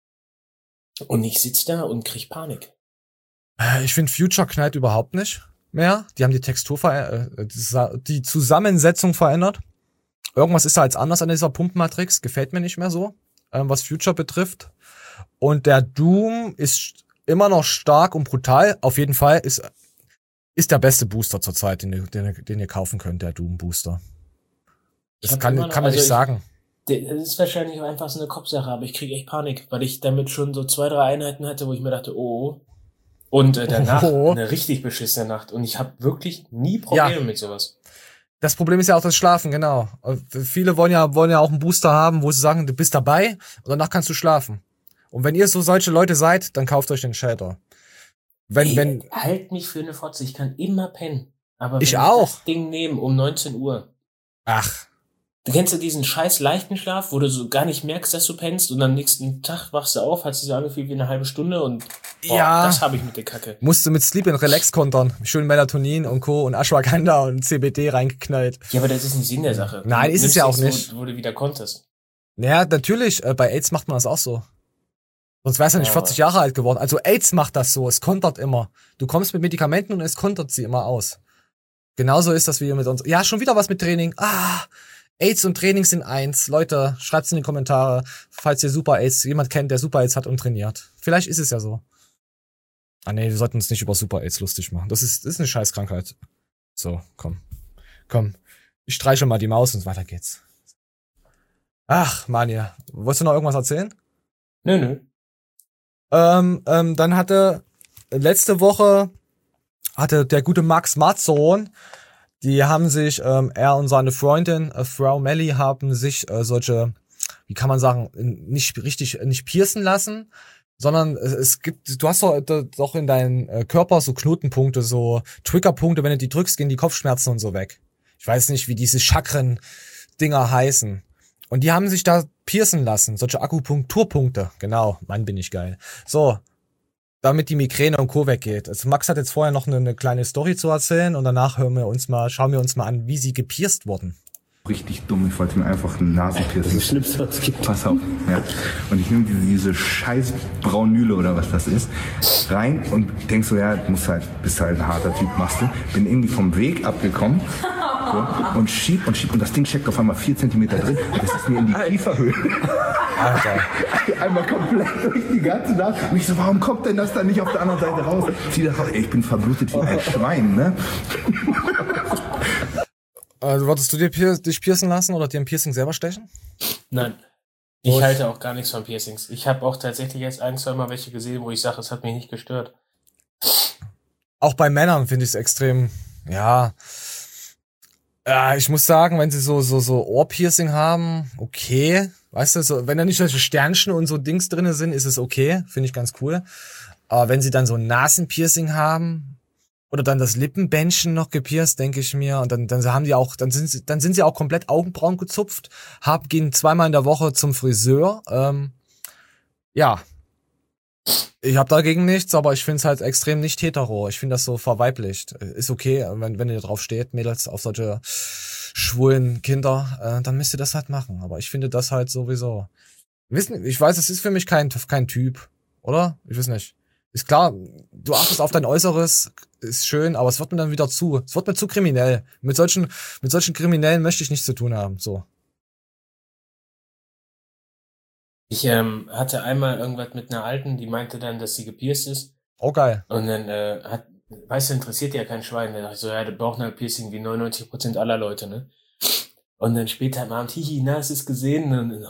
Und ich sitz da und krieg Panik. Ich finde Future knallt überhaupt nicht mehr. Die haben die Textur die Zusammensetzung verändert. Irgendwas ist da jetzt anders an dieser Pumpenmatrix. Gefällt mir nicht mehr so, was Future betrifft. Und der Doom ist immer noch stark und brutal. Auf jeden Fall ist der beste Booster zurzeit, den ihr kaufen könnt, der Doom Booster. Das kann man nicht sagen. Das ist wahrscheinlich einfach so eine Kopfsache, aber ich kriege echt Panik, weil ich damit schon so 2, 3 Einheiten hatte, wo ich mir dachte, oh. Und danach eine richtig beschissene Nacht. Und ich habe wirklich nie Probleme mit sowas. Das Problem ist ja auch das Schlafen, genau. Viele wollen ja auch einen Booster haben, wo sie sagen, du bist dabei und danach kannst du schlafen. Und wenn ihr so solche Leute seid, dann kauft euch den Shelter. Halt mich für eine Fotze, ich kann immer pennen. Aber wenn ich auch. Das Ding nehmen um 19 Uhr. Ach. Du kennst ja diesen scheiß leichten Schlaf, wo du so gar nicht merkst, dass du pennst und am nächsten Tag wachst du auf, hat sich so angefühlt wie eine halbe Stunde und Boah, ja. Das habe ich mit der Kacke. Musste mit Sleep and Relax kontern. Schön Melatonin und Co. und Ashwagandha und CBD reingeknallt. Ja, aber das ist nicht Sinn der Sache. Nein, ist es ja auch nicht. Wo du wieder konntest. Naja, natürlich, bei AIDS macht man das auch so. Sonst wär's ja nicht 40 Jahre alt geworden. Also AIDS macht das so, es kontert immer. Du kommst mit Medikamenten und es kontert sie immer aus. Genauso ist das wie mit uns. Ja, schon wieder was mit Training. AIDS und Training sind eins. Leute, schreibt's in die Kommentare, falls ihr Super AIDS, jemand kennt, der Super AIDS hat und trainiert. Vielleicht ist es ja so. Nee, wir sollten uns nicht über Super AIDS lustig machen. Das ist eine Scheißkrankheit. So, komm. Ich streiche mal die Maus und weiter geht's. Ach, Manja, wolltest du noch irgendwas erzählen? Nö. Dann hatte der gute Max Marzon, die haben sich, er und seine Freundin, Frau Melly, haben sich solche, wie kann man sagen, nicht piercen lassen, sondern du hast doch in deinem Körper so Knotenpunkte, so Triggerpunkte, wenn du die drückst, gehen die Kopfschmerzen und so weg. Ich weiß nicht, wie diese Chakren-Dinger heißen. Und die haben sich da piercen lassen, solche Akupunkturpunkte. Genau, Mann, bin ich geil. So, damit die Migräne und Co. weggeht. Also Max hat jetzt vorher noch eine kleine Story zu erzählen und danach schauen wir uns mal an, wie sie gepierst wurden. Richtig dumm, ich wollte mir einfach eine Nasenpiercing. Das ist das Schlimmste, was es gibt. Pass auf, ja. Und ich nehme diese scheiß Braunüle oder was das ist, rein und denk so, ja, bist halt ein harter Typ, machst du. Bin irgendwie vom Weg abgekommen so, und schieb und das Ding steckt auf einmal 4 Zentimeter drin und das ist mir in die Kieferhöhle. Alter. Einmal komplett durch die ganze Nase. Und ich so, warum kommt denn das dann nicht auf der anderen Seite raus? Zieh das raus. Ey, ich bin verblutet wie ein Schwein, ne? Wolltest du dich piercen lassen oder dir ein Piercing selber stechen? Nein. Ich halte auch gar nichts von Piercings. Ich habe auch tatsächlich erst 1-2 Mal welche gesehen, wo ich sage, es hat mich nicht gestört. Auch bei Männern finde ich es extrem, ja, ich muss sagen, wenn sie so Ohrpiercing haben, okay. Weißt du, so, wenn da nicht solche Sternchen und so Dings drinne sind, ist es okay. Finde ich ganz cool. Aber wenn sie dann so ein Nasenpiercing haben oder dann das Lippenbändchen noch gepierst, denke ich mir, und dann haben die auch, dann sind sie auch komplett Augenbrauen gezupft, gehen 2-mal in der Woche zum Friseur. Ja. Ich habe dagegen nichts, aber ich finde es halt extrem nicht hetero. Ich finde das so verweiblicht. Ist okay, wenn ihr drauf steht, Mädels, auf solche schwulen Kinder, dann müsst ihr das halt machen. Aber ich finde das halt sowieso. Ich weiß, es ist für mich kein Typ, oder? Ich weiß nicht. Ist klar, du achtest auf dein Äußeres, ist schön, aber es wird mir dann wieder es wird mir zu kriminell. Mit solchen Kriminellen möchte ich nichts zu tun haben, so. Ich hatte einmal irgendwas mit einer Alten, die meinte dann, dass sie gepierst ist. Oh, geil. Und dann weißt du, interessiert ja kein Schwein. Da dachte ich so, ja, der braucht ein Piercing wie 99% aller Leute, ne? Und dann später am Abend, hast du es gesehen? Und,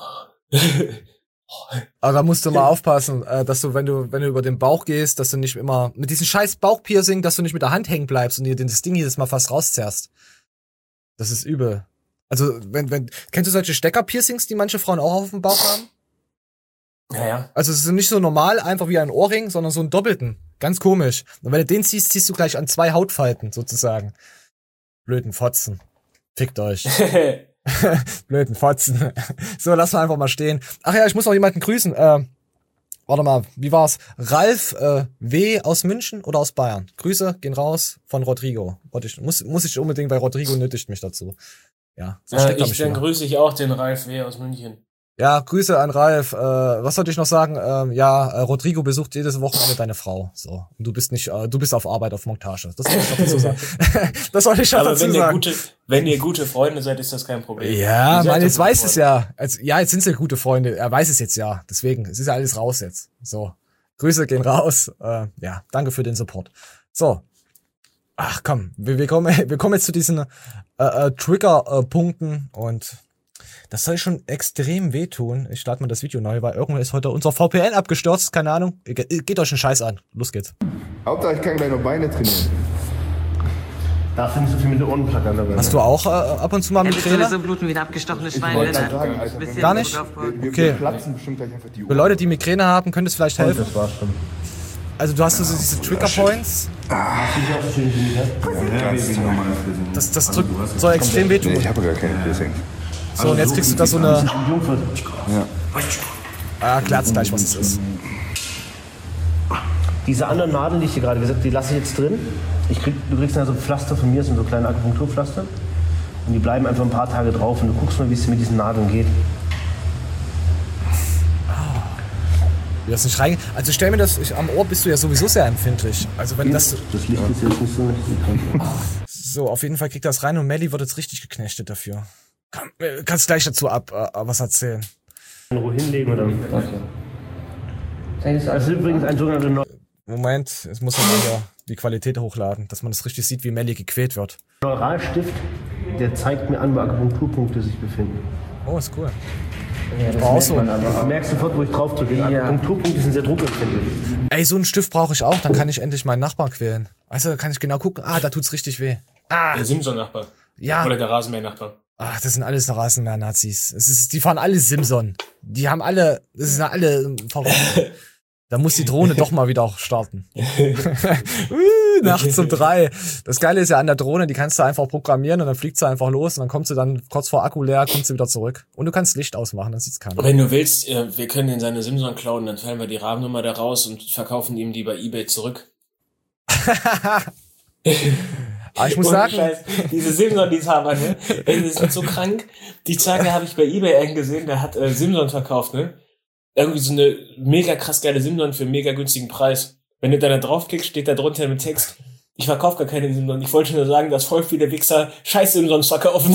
Aber da musst du mal aufpassen, dass du, wenn du über den Bauch gehst, dass du nicht immer, mit diesem scheiß Bauchpiercing, dass du nicht mit der Hand hängen bleibst und dir das Ding jedes Mal fast rauszerrst. Das ist übel. Also, kennst du solche Steckerpiercings, die manche Frauen auch auf dem Bauch haben? Ja. Also es ist nicht so normal, einfach wie ein Ohrring, sondern so einen doppelten. Ganz komisch. Und wenn du den ziehst, ziehst du gleich an 2 Hautfalten, sozusagen. Blöden Fotzen. Fickt euch. Blöden Fotzen. So, lass mal einfach mal stehen. Ach ja, ich muss noch jemanden grüßen. Warte mal, wie war's? Ralf W. aus München oder aus Bayern? Grüße gehen raus von Rodrigo. Muss ich unbedingt, weil Rodrigo nötigt mich dazu. Ja. Dann grüße ich auch den Ralf W. aus München. Ja, Grüße an Ralf. Was sollte ich noch sagen? Rodrigo besucht jedes Wochenende deine Frau. So. Und du bist auf Arbeit, auf Montage. Das soll ich noch dazu sagen. Das soll ich schon dazu sagen. Wenn ihr gute Freunde seid, ist das kein Problem. Ja, man, jetzt weiß es ja. Jetzt sind sie gute Freunde. Er weiß es jetzt ja. Deswegen, es ist ja alles raus jetzt. So. Grüße gehen raus. Ja, danke für den Support. So. Ach komm, wir kommen jetzt zu diesen Trigger-Punkten und das soll schon extrem wehtun. Ich starte mal das Video neu, weil irgendwann ist heute unser VPN abgestürzt. Keine Ahnung. Geht euch einen Scheiß an. Los geht's. Hauptsache ich kann deine Beine trainieren. Da findest du viel mit der Ohrenplatte an der Welt. Hast du auch ab und zu mal Migräne? Bist du so bluten wie ein abgestochenes Schwein? Gar nicht? Okay. Für Leute, die Migräne haben, könnte es vielleicht helfen. Das war's schon. Also du hast so diese Trigger Points. Das soll extrem wehtun. Ich habe gar kein Piercing. So, und jetzt kriegst du da so eine... Ja. Klärt's gleich, was es ist. Diese anderen Nadeln, die ich dir gerade gesagt habe, die lasse ich jetzt drin. Du kriegst dann so Pflaster von mir, das sind so kleine Akupunkturpflaster. Und die bleiben einfach ein paar Tage drauf und du guckst mal, wie es mit diesen Nadeln geht. Wie das nicht rein. Also stell mir das, am Ohr bist du ja sowieso sehr empfindlich. Also wenn das Licht ist jetzt nicht so. So, auf jeden Fall kriegt das rein und Melli wird jetzt richtig geknechtet dafür. Kannst gleich dazu was erzählen. In Ruhe hinlegen oder? Okay. Das ist übrigens ein sogenannter Moment, es muss ja die Qualität hochladen, dass man das richtig sieht, wie Melli gequält wird. Neuralstift, der zeigt mir an, wo Akupunkturpunkte sich befinden. Oh, ist cool. Ja, das merkt man aber. Du merkst sofort, wo ich drauf drücke. Die Akupunkturpunkte sind sehr druckempfindlich. Ey, so einen Stift brauche ich auch, dann kann ich endlich meinen Nachbarn quälen. Weißt du, dann kann ich genau gucken, da tut's richtig weh. Der Simson-Nachbar. Ja. Oder der Rasenmäher-Nachbar. Ach, das sind alles Rasenmäher-Nazis. Die fahren alle Simson. Die haben alle, das sind alle verrückt. Da muss die Drohne doch mal wieder auch starten. Nachts um 3. Das Geile ist ja an der Drohne, die kannst du einfach programmieren und dann fliegt sie einfach los und dann kommt sie dann kurz vor Akku leer, kommt sie wieder zurück. Und du kannst Licht ausmachen, dann sieht's keiner. Wenn du willst, wir können den seine Simson klauen, dann teilen wir die Rahmennummer da raus und verkaufen ihm die bei eBay zurück. Aber ich muss sagen, Scheiß, diese Simson-Liebhaber, ne? Ey, die sind so krank. Die Tage habe ich bei eBay einen gesehen, der hat Simson verkauft, ne? Irgendwie so eine mega krass geile Simson für einen mega günstigen Preis. Wenn du da draufklickst, steht da drunter mit Text: Ich verkaufe gar keine Simson. Ich wollte nur sagen, dass voll viele Wichser scheiß Simsons verkaufen.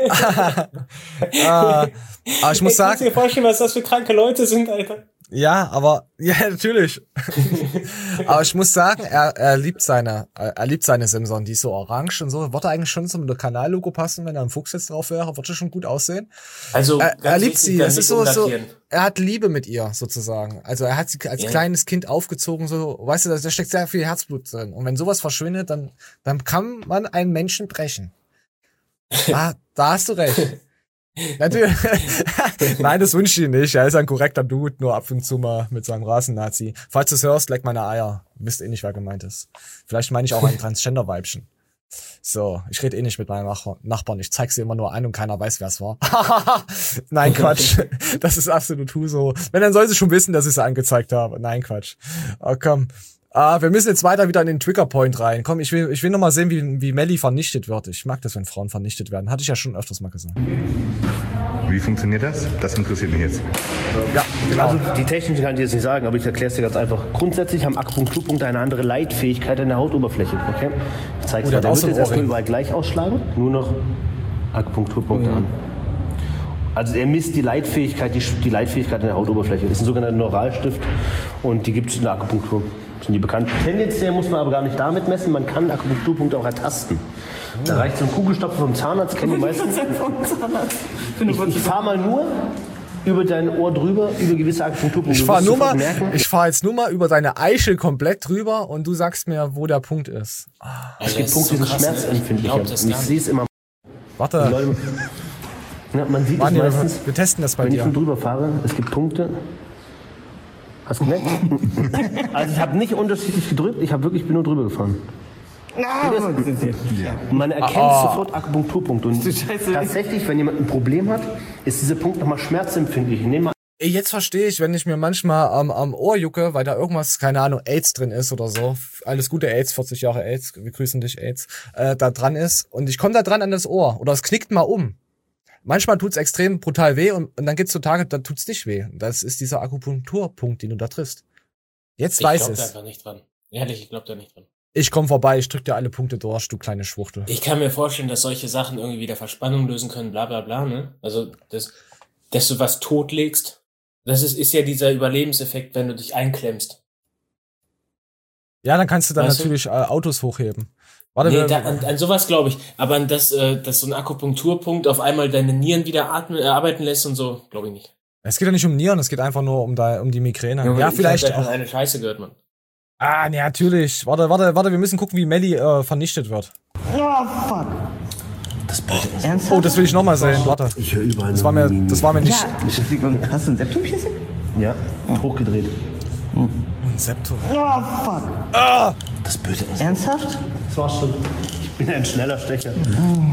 Aber ich muss sagen, kannst du dir vorstellen, was das für kranke Leute sind, Alter? Ja, natürlich. Aber ich muss sagen, er liebt seine Simson, die ist so orange und so. Würde eigentlich schon zum Kanallogo passen, wenn da ein Fuchs jetzt drauf wäre, würde schon gut aussehen. Also, er liebt sie. Es ist so, er hat Liebe mit ihr, sozusagen. Also er hat sie als kleines Kind aufgezogen, so, weißt du, da steckt sehr viel Herzblut drin. Und wenn sowas verschwindet, dann kann man einen Menschen brechen. Da hast du recht. Natürlich. Nein, das wünsche ich ihm nicht. Er ist ein korrekter Dude, nur ab und zu mal mit seinem Rasen-Nazi. Falls du es hörst, leck meine Eier. Wisst nicht, wer gemeint ist. Vielleicht meine ich auch ein Transgender-Weibchen. So, ich rede nicht mit meinem Nachbarn. Ich zeig sie immer nur an und keiner weiß, wer es war. Nein, Quatsch. Das ist absolut Huso. Wenn, dann soll sie schon wissen, dass ich sie angezeigt habe. Nein, Quatsch. Oh, komm. Wir müssen jetzt weiter wieder in den Triggerpoint rein. Komm, ich will noch mal sehen, wie Melli vernichtet wird. Ich mag das, wenn Frauen vernichtet werden. Hatte ich ja schon öfters mal gesagt. Wie funktioniert das? Das interessiert mich jetzt. Ja, genau. Also die Technik kann ich jetzt nicht sagen, aber ich erkläre es dir ganz einfach. Grundsätzlich haben Akupunkturpunkte eine andere Leitfähigkeit in der Hautoberfläche. Okay? Ich zeige es mal. Der wird jetzt erstmal überall gleich ausschlagen. Nur noch Akupunkturpunkte an. Also er misst die Leitfähigkeit in der Hautoberfläche. Das ist ein sogenannter Neuralstift und die gibt es in der Akupunktur. Sind die bekannt. Tendenziell muss man aber gar nicht damit messen, man kann Akupunkturpunkte auch ertasten. Da reicht so ein Kugelstopfen vom Zahnarzt, kennen die meisten. Ich fahre mal nur über dein Ohr drüber, über gewisse Akupunkturpunkte. Ich fahre jetzt nur mal über deine Eichel komplett drüber und du sagst mir, wo der Punkt ist. Es gibt Punkte, die sind schmerzempfindlicher. Und ich sehe es immer. Warte. Leute, ja, man sieht es meistens, wir testen das bei dir. Wenn ich drüber fahre, es gibt Punkte. Hast du gemerkt? Also ich habe nicht unterschiedlich gedrückt, bin nur drüber gefahren. Man erkennt sofort Akupunkturpunkte. Und tatsächlich, wenn jemand ein Problem hat, ist dieser Punkt nochmal schmerzempfindlich. Jetzt verstehe ich, wenn ich mir manchmal am Ohr jucke, weil da irgendwas, keine Ahnung, AIDS drin ist oder so. Alles Gute AIDS, 40 Jahre AIDS, wir grüßen dich AIDS, da dran ist. Und ich komme da dran an das Ohr oder es knickt mal um. Manchmal tut's extrem brutal weh und dann gibt's so Tage, da tut's nicht weh. Das ist dieser Akupunkturpunkt, den du da triffst. Jetzt weiß es. Ich glaube da nicht dran. Ehrlich, ich glaube da nicht dran. Ich komm vorbei, ich drück dir alle Punkte durch, du kleine Schwuchtel. Ich kann mir vorstellen, dass solche Sachen irgendwie wieder Verspannung lösen können, bla bla bla, ne? Also, dass du was totlegst, das ist ja dieser Überlebenseffekt, wenn du dich einklemmst. Ja, dann kannst du dann natürlich Autos hochheben. Warte, nee, an sowas glaube ich. Aber an dass so ein Akupunkturpunkt auf einmal deine Nieren wieder arbeiten lässt und so, glaube ich nicht. Es geht ja nicht um Nieren, es geht einfach nur um die Migräne. Ja, vielleicht auch. Eine Scheiße gehört man. Nee, natürlich. Warte, wir müssen gucken, wie Melli vernichtet wird. Oh, fuck. Das Bild ernsthaft? Oh, das will ich nochmal sehen. Warte. Ich höre überall. Das war mir nicht. Ja. Hast du ein Septum-Piercing? Ja, hochgedreht. Ein Septum. Oh, fuck. Das Bild ernsthaft? Das war schon. Ich bin ein schneller Stecher.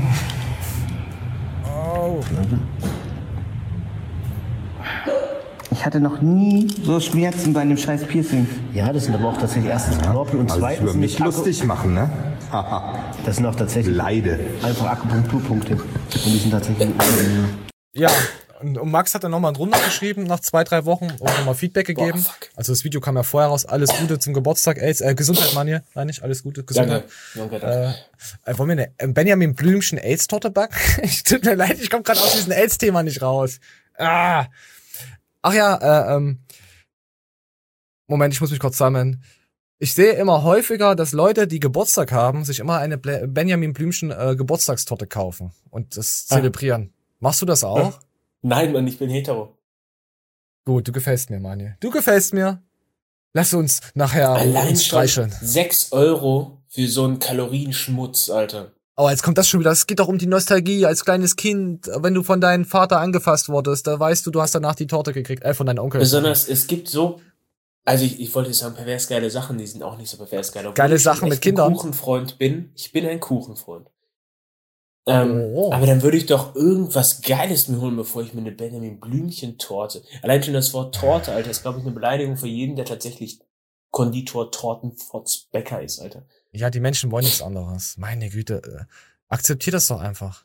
Oh. Ich hatte noch nie so Schmerzen bei einem scheiß Piercing. Ja, das sind aber auch tatsächlich erstens Knorpel und Also zweitens über mich lustig machen, ne? Haha. Das sind auch tatsächlich Leide. einfach Akupunkturpunkte. Und die sind tatsächlich... Ja, und Max hat dann nochmal drunter geschrieben, nach 2-3 Wochen, und nochmal Feedback gegeben. Also das Video kam ja vorher raus. Alles Gute zum Geburtstag. Gesundheit, Manje. Nein, nicht alles Gute. Gesundheit. Danke. Wollen wir eine Benjamin Blümchen AIDS-Torte backen? Tut mir leid, ich komme gerade aus diesem AIDS-Thema nicht raus. Ach ja, Moment, ich muss mich kurz sammeln. Ich sehe immer häufiger, dass Leute, die Geburtstag haben, sich immer eine Benjamin Blümchen Geburtstagstorte kaufen und das zelebrieren. Machst du das auch? Nein, Mann, ich bin hetero. Gut, du gefällst mir, Manje. Du gefällst mir. Lass uns nachher uns streicheln. 6 Euro für so einen Kalorienschmutz, Alter. Oh, jetzt kommt das schon wieder. Es geht doch um die Nostalgie als kleines Kind. Wenn du von deinem Vater angefasst wurdest, da weißt du, du hast danach die Torte gekriegt. Von deinem Onkel. Besonders, es gibt so, also ich wollte sagen, pervers geile Sachen, die sind auch nicht so pervers geil. Geile Sachen mit Kindern. Ich bin ein Kuchenfreund. Aber dann würde ich doch irgendwas Geiles mir holen, bevor ich mir eine Benjamin Blümchen-Torte. Allein schon das Wort Torte, Alter, ist, glaube ich, eine Beleidigung für jeden, der tatsächlich Konditor, Tortenfotz, Bäcker ist, Alter. Ja, die Menschen wollen nichts anderes. Meine Güte. Akzeptier das doch einfach.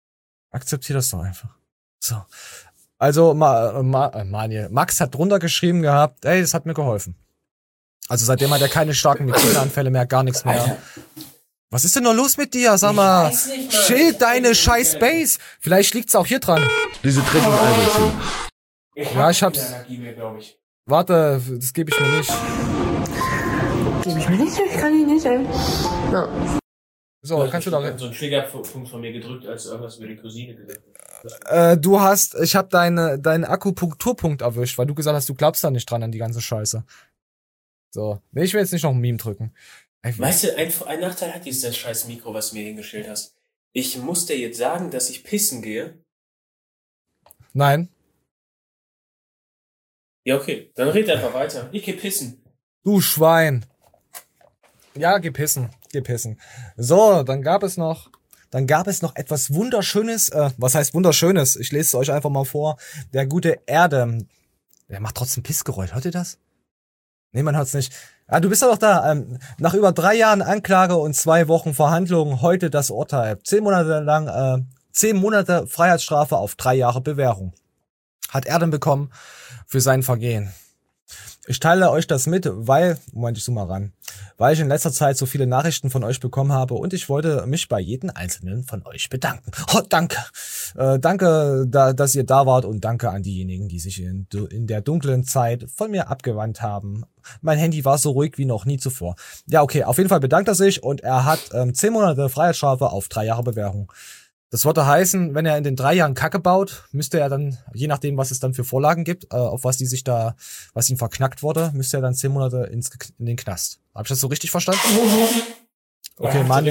So. Also, Max hat drunter geschrieben gehabt, ey, das hat mir geholfen. Also seitdem hat er keine starken Migräneanfälle mehr, gar nichts mehr. Alter. Was ist denn noch los mit dir? Sag mal, chill deine scheiß Base. Vielleicht liegt's auch hier dran. Diese Trinken Ja, ich hab's. Warte, das gebe ich mir nicht. Ich kann ihn nicht, ey. Ja. So, kannst du da so einen Triggerpunkt von mir gedrückt, als du irgendwas über die Cousine gesagt hast. Ich hab deinen Akupunkturpunkt erwischt, weil du gesagt hast, du glaubst da nicht dran an die ganze Scheiße. So. Nee, ich will jetzt nicht noch ein Meme drücken. Weißt du, ein Nachteil hat dieses scheiß Mikro, was du mir hingestellt hast. Ich muss dir jetzt sagen, dass ich pissen gehe. Nein. Ja, okay. Dann red einfach weiter. Ich geh pissen. Du Schwein. Ja, geh pissen. So, dann gab es noch etwas Wunderschönes. Was heißt Wunderschönes? Ich lese es euch einfach mal vor. Der gute Erde. Der macht trotzdem Pissgeräusch. Hört ihr das? Nee, man hört's nicht. Ah, du bist doch da. Nach über 3 Jahren Anklage und 2 Wochen Verhandlungen heute das Urteil. 10 Monate Freiheitsstrafe auf 3 Jahre Bewährung. Hat Erdem bekommen für sein Vergehen. Ich teile euch das mit, weil ich in letzter Zeit so viele Nachrichten von euch bekommen habe und ich wollte mich bei jedem einzelnen von euch bedanken. Oh, danke. Danke, dass ihr da wart und danke an diejenigen, die sich in der dunklen Zeit von mir abgewandt haben. Mein Handy war so ruhig wie noch nie zuvor. Ja, okay, auf jeden Fall bedankt er sich und er hat 10 Monate Freiheitsstrafe auf 3 Jahre Bewährung. Das würde heißen, wenn er in den 3 Jahren Kacke baut, müsste er dann, je nachdem, was es dann für Vorlagen gibt, auf was ihm verknackt wurde, müsste er dann 10 Monate in den Knast. Habe ich das so richtig verstanden? Okay, Manje.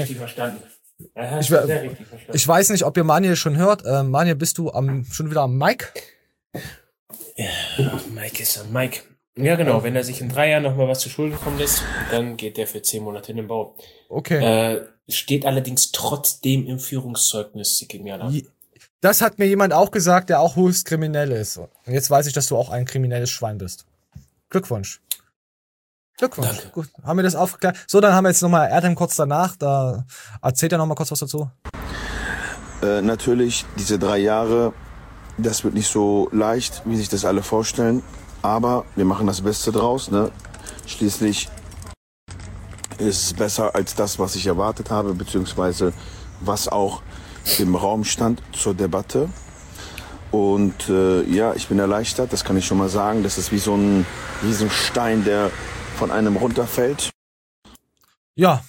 Ich weiß nicht, ob ihr Manje schon hört. Manje, bist du schon wieder am Mic? Ja, Mike ist am Mic. Ja, genau. Wenn er sich in 3 Jahren nochmal was zu Schulden kommen lässt, dann geht der für 10 Monate in den Bau. Okay. Steht allerdings trotzdem im Führungszeugnis Sikimiana. Das hat mir jemand auch gesagt, der auch höchst kriminell ist. Und jetzt weiß ich, dass du auch ein kriminelles Schwein bist. Glückwunsch. Danke. Gut, haben wir das aufgeklärt. So, dann haben wir jetzt nochmal Erdem kurz danach. Da erzählt er nochmal kurz was dazu. Natürlich, diese 3 Jahre, das wird nicht so leicht, wie sich das alle vorstellen. Aber wir machen das Beste draus, ne? Schließlich ist es besser als das, was ich erwartet habe, beziehungsweise was auch im Raum stand zur Debatte. Und ja, ich bin erleichtert, das kann ich schon mal sagen. Das ist wie so ein Riesenstein, der von einem runterfällt. Ja.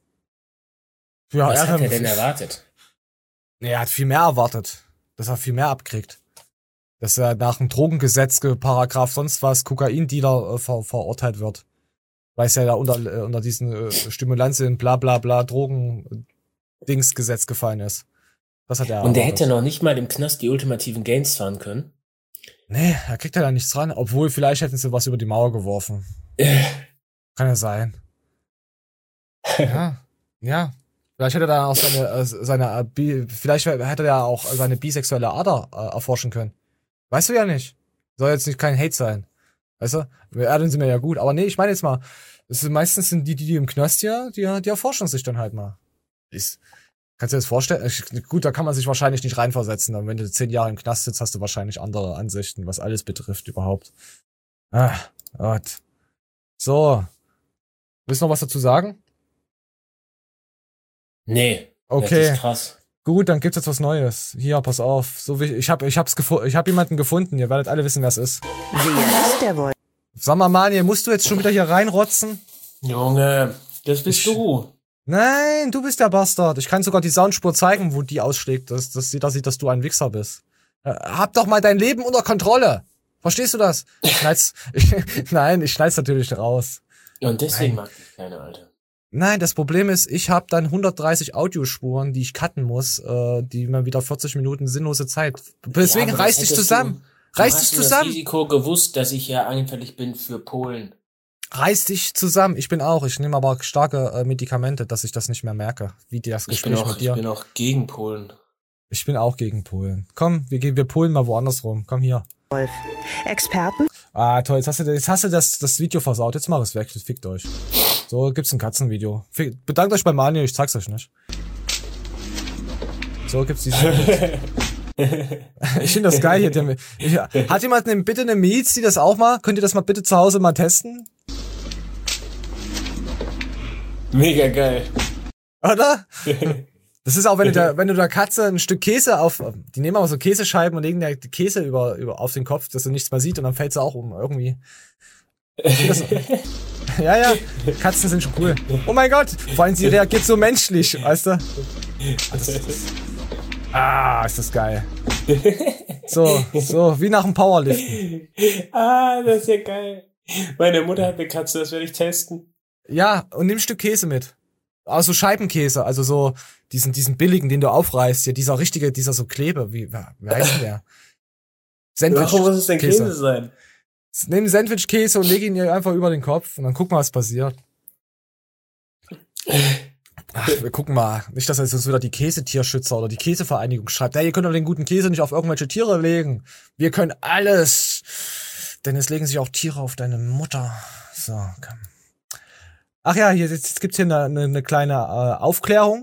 Was hat er denn erwartet? Nee, er hat viel mehr erwartet, dass er viel mehr abkriegt. Dass er nach einem Drogengesetz, Paragraph sonst was, Kokaindealer verurteilt wird. Weil es ja da unter diesen Stimulanzien, bla bla bla, Drogen-Dings-Gesetz gefallen ist. Das hat er Und der hätte noch nicht mal im Knast die ultimativen Gains fahren können? Nee, da kriegt er da nichts dran. Obwohl, vielleicht hätten sie was über die Mauer geworfen. Kann ja sein. Ja. Vielleicht hätte er da auch vielleicht hätte er auch seine bisexuelle Ader erforschen können. Weißt du ja nicht. Soll jetzt nicht kein Hate sein. Weißt du? Erden sind mir ja gut. Aber nee, ich meine jetzt mal, meistens sind die im Knast die erforschen sich dann halt mal. Kannst du dir das vorstellen? Gut, da kann man sich wahrscheinlich nicht reinversetzen. Aber wenn du 10 Jahre im Knast sitzt, hast du wahrscheinlich andere Ansichten, was alles betrifft überhaupt. Ah, Gott. So. Willst du noch was dazu sagen? Nee. Okay. Das ist krass. Gut, dann gibt's jetzt was Neues. Hier, pass auf. So wie ich hab jemanden gefunden. Ihr werdet alle wissen, wer es ist. Wer ist der wohl? Sag mal, Mani, musst du jetzt schon wieder hier reinrotzen? Junge, das bist du. Nein, du bist der Bastard. Ich kann sogar die Soundspur zeigen, wo die ausschlägt, dass jeder sieht, dass du ein Wichser bist. Hab doch mal dein Leben unter Kontrolle. Verstehst du das? Nein, ich schneid's natürlich raus. Ja, und deswegen mag ich keine, Alter. Nein, das Problem ist, ich habe dann 130 Audiospuren, die ich cutten muss, die mir wieder 40 Minuten sinnlose Zeit. Deswegen reiß dich zusammen. Reiß dich zusammen. Ich habe das Risiko gewusst, dass ich ja anfällig bin für Polen. Reiß dich zusammen. Ich nehme aber starke Medikamente, dass ich das nicht mehr merke, wie das Gespräch mit dir. Ich bin auch gegen Polen. Ich bin auch gegen Polen. Komm, wir polen mal woanders rum. Komm hier. Wolf. Experten? Ah, toll, jetzt hast du das Video versaut. Jetzt mach es weg, fickt euch. So, gibt's ein Katzenvideo. Bedankt euch bei Manuel, ich zeig's euch nicht. So, gibt's dieses Ich finde das geil hier. Hat jemand bitte eine Mietz, die das auch mal? Könnt ihr das mal bitte zu Hause mal testen? Mega geil. Oder? Das ist auch, wenn du der Katze ein Stück Käse die nehmen aber so Käsescheiben und legen der Käse auf den Kopf, dass sie nichts mehr sieht und dann fällt sie auch um, irgendwie. Ja, Katzen sind schon cool. Oh mein Gott, vor allem sie reagiert so menschlich, weißt du? Ist das geil. So, wie nach dem Powerliften. Das ist ja geil. Meine Mutter hat eine Katze, das werde ich testen. Ja, und nimm ein Stück Käse mit. Also Scheibenkäse, also so diesen billigen, den du aufreißt, hier, dieser so Klebe, wie heißt denn der? Sandwich. Warum muss es denn Käse sein? Nimm Sandwich-Käse und leg ihn dir einfach über den Kopf und dann guck mal, was passiert. Ach, wir gucken mal. Nicht, dass jetzt uns wieder die Käsetierschützer oder die Käsevereinigung schreibt. Ja, ihr könnt doch den guten Käse nicht auf irgendwelche Tiere legen. Wir können alles. Denn es legen sich auch Tiere auf deine Mutter. So, komm. Ach ja, jetzt gibt's hier eine kleine Aufklärung.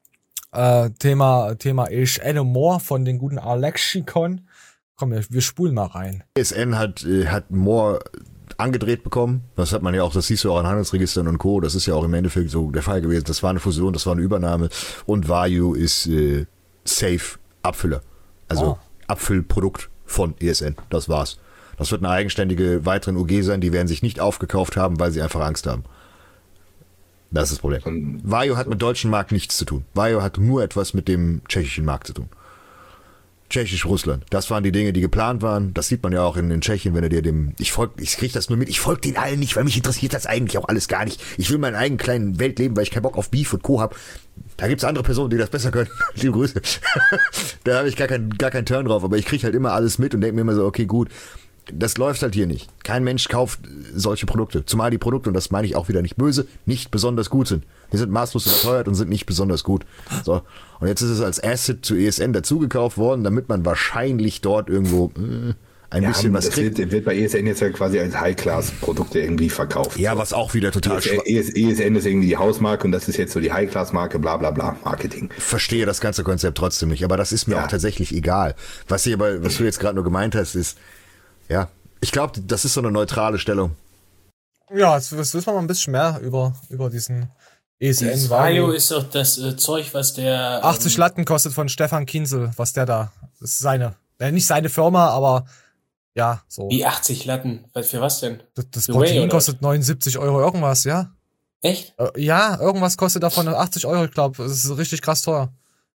Thema Ich Anno More von den guten Alexikon. Komm, wir spulen mal rein. ESN hat More angedreht bekommen. Das hat man ja auch, das siehst du auch an Handelsregistern und Co. Das ist ja auch im Endeffekt so der Fall gewesen. Das war eine Fusion, das war eine Übernahme. Und Vayu ist safe Abfüller. Also Abfüllprodukt von ESN. Das war's. Das wird eine eigenständige weiteren UG sein. Die werden sich nicht aufgekauft haben, weil sie einfach Angst haben. Das ist das Problem. Vayu hat mit deutschen Markt nichts zu tun. Vayu hat nur etwas mit dem tschechischen Markt zu tun. Tschechisch-Russland. Das waren die Dinge, die geplant waren. Das sieht man ja auch in Tschechien, wenn er dir ich krieg das nur mit, ich folge denen allen nicht, weil mich interessiert das eigentlich auch alles gar nicht. Ich will meinen eigenen kleinen Welt leben, weil ich keinen Bock auf Beef und Co. hab. Da gibt's andere Personen, die das besser können. Liebe Grüße. Da habe ich gar keinen Turn drauf, aber ich krieg halt immer alles mit und denke mir immer so, okay, gut. Das läuft halt hier nicht. Kein Mensch kauft solche Produkte. Zumal die Produkte, und das meine ich auch wieder nicht böse, nicht besonders gut sind. Die sind maßlos überteuert und sind nicht besonders gut. So. Und jetzt ist es als Asset zu ESN dazugekauft worden, damit man wahrscheinlich dort irgendwo ein bisschen was kriegt. Wird bei ESN jetzt ja quasi als High-Class-Produkte irgendwie verkauft. Ja, was auch wieder total ESN ist irgendwie die Hausmarke und das ist jetzt so die High-Class-Marke, bla bla bla, Marketing. Verstehe das ganze Konzept trotzdem nicht, aber das ist mir auch tatsächlich egal. Was du jetzt gerade nur gemeint hast, ist, ja, ich glaube, das ist so eine neutrale Stellung. Ja, jetzt wissen wir mal ein bisschen mehr über diesen ESN. Vayu ist doch das Zeug, was der 80 Latten kostet von Stefan Kinsel, was der da. Das ist seine. Nicht seine Firma, aber ja, so. Wie 80 Latten? Für was denn? Das Protein kostet 79 Euro irgendwas, ja? Echt? Ja, irgendwas kostet davon 80 Euro, ich glaube. Das ist richtig krass teuer.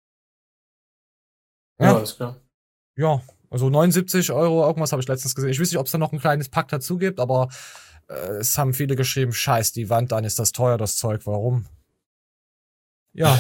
Ja, ist klar. Ja, also 79 Euro, irgendwas habe ich letztens gesehen. Ich weiß nicht, ob es da noch ein kleines Pack dazu gibt, aber es haben viele geschrieben, scheiß die Wand, dann ist das teuer, das Zeug, warum? Ja.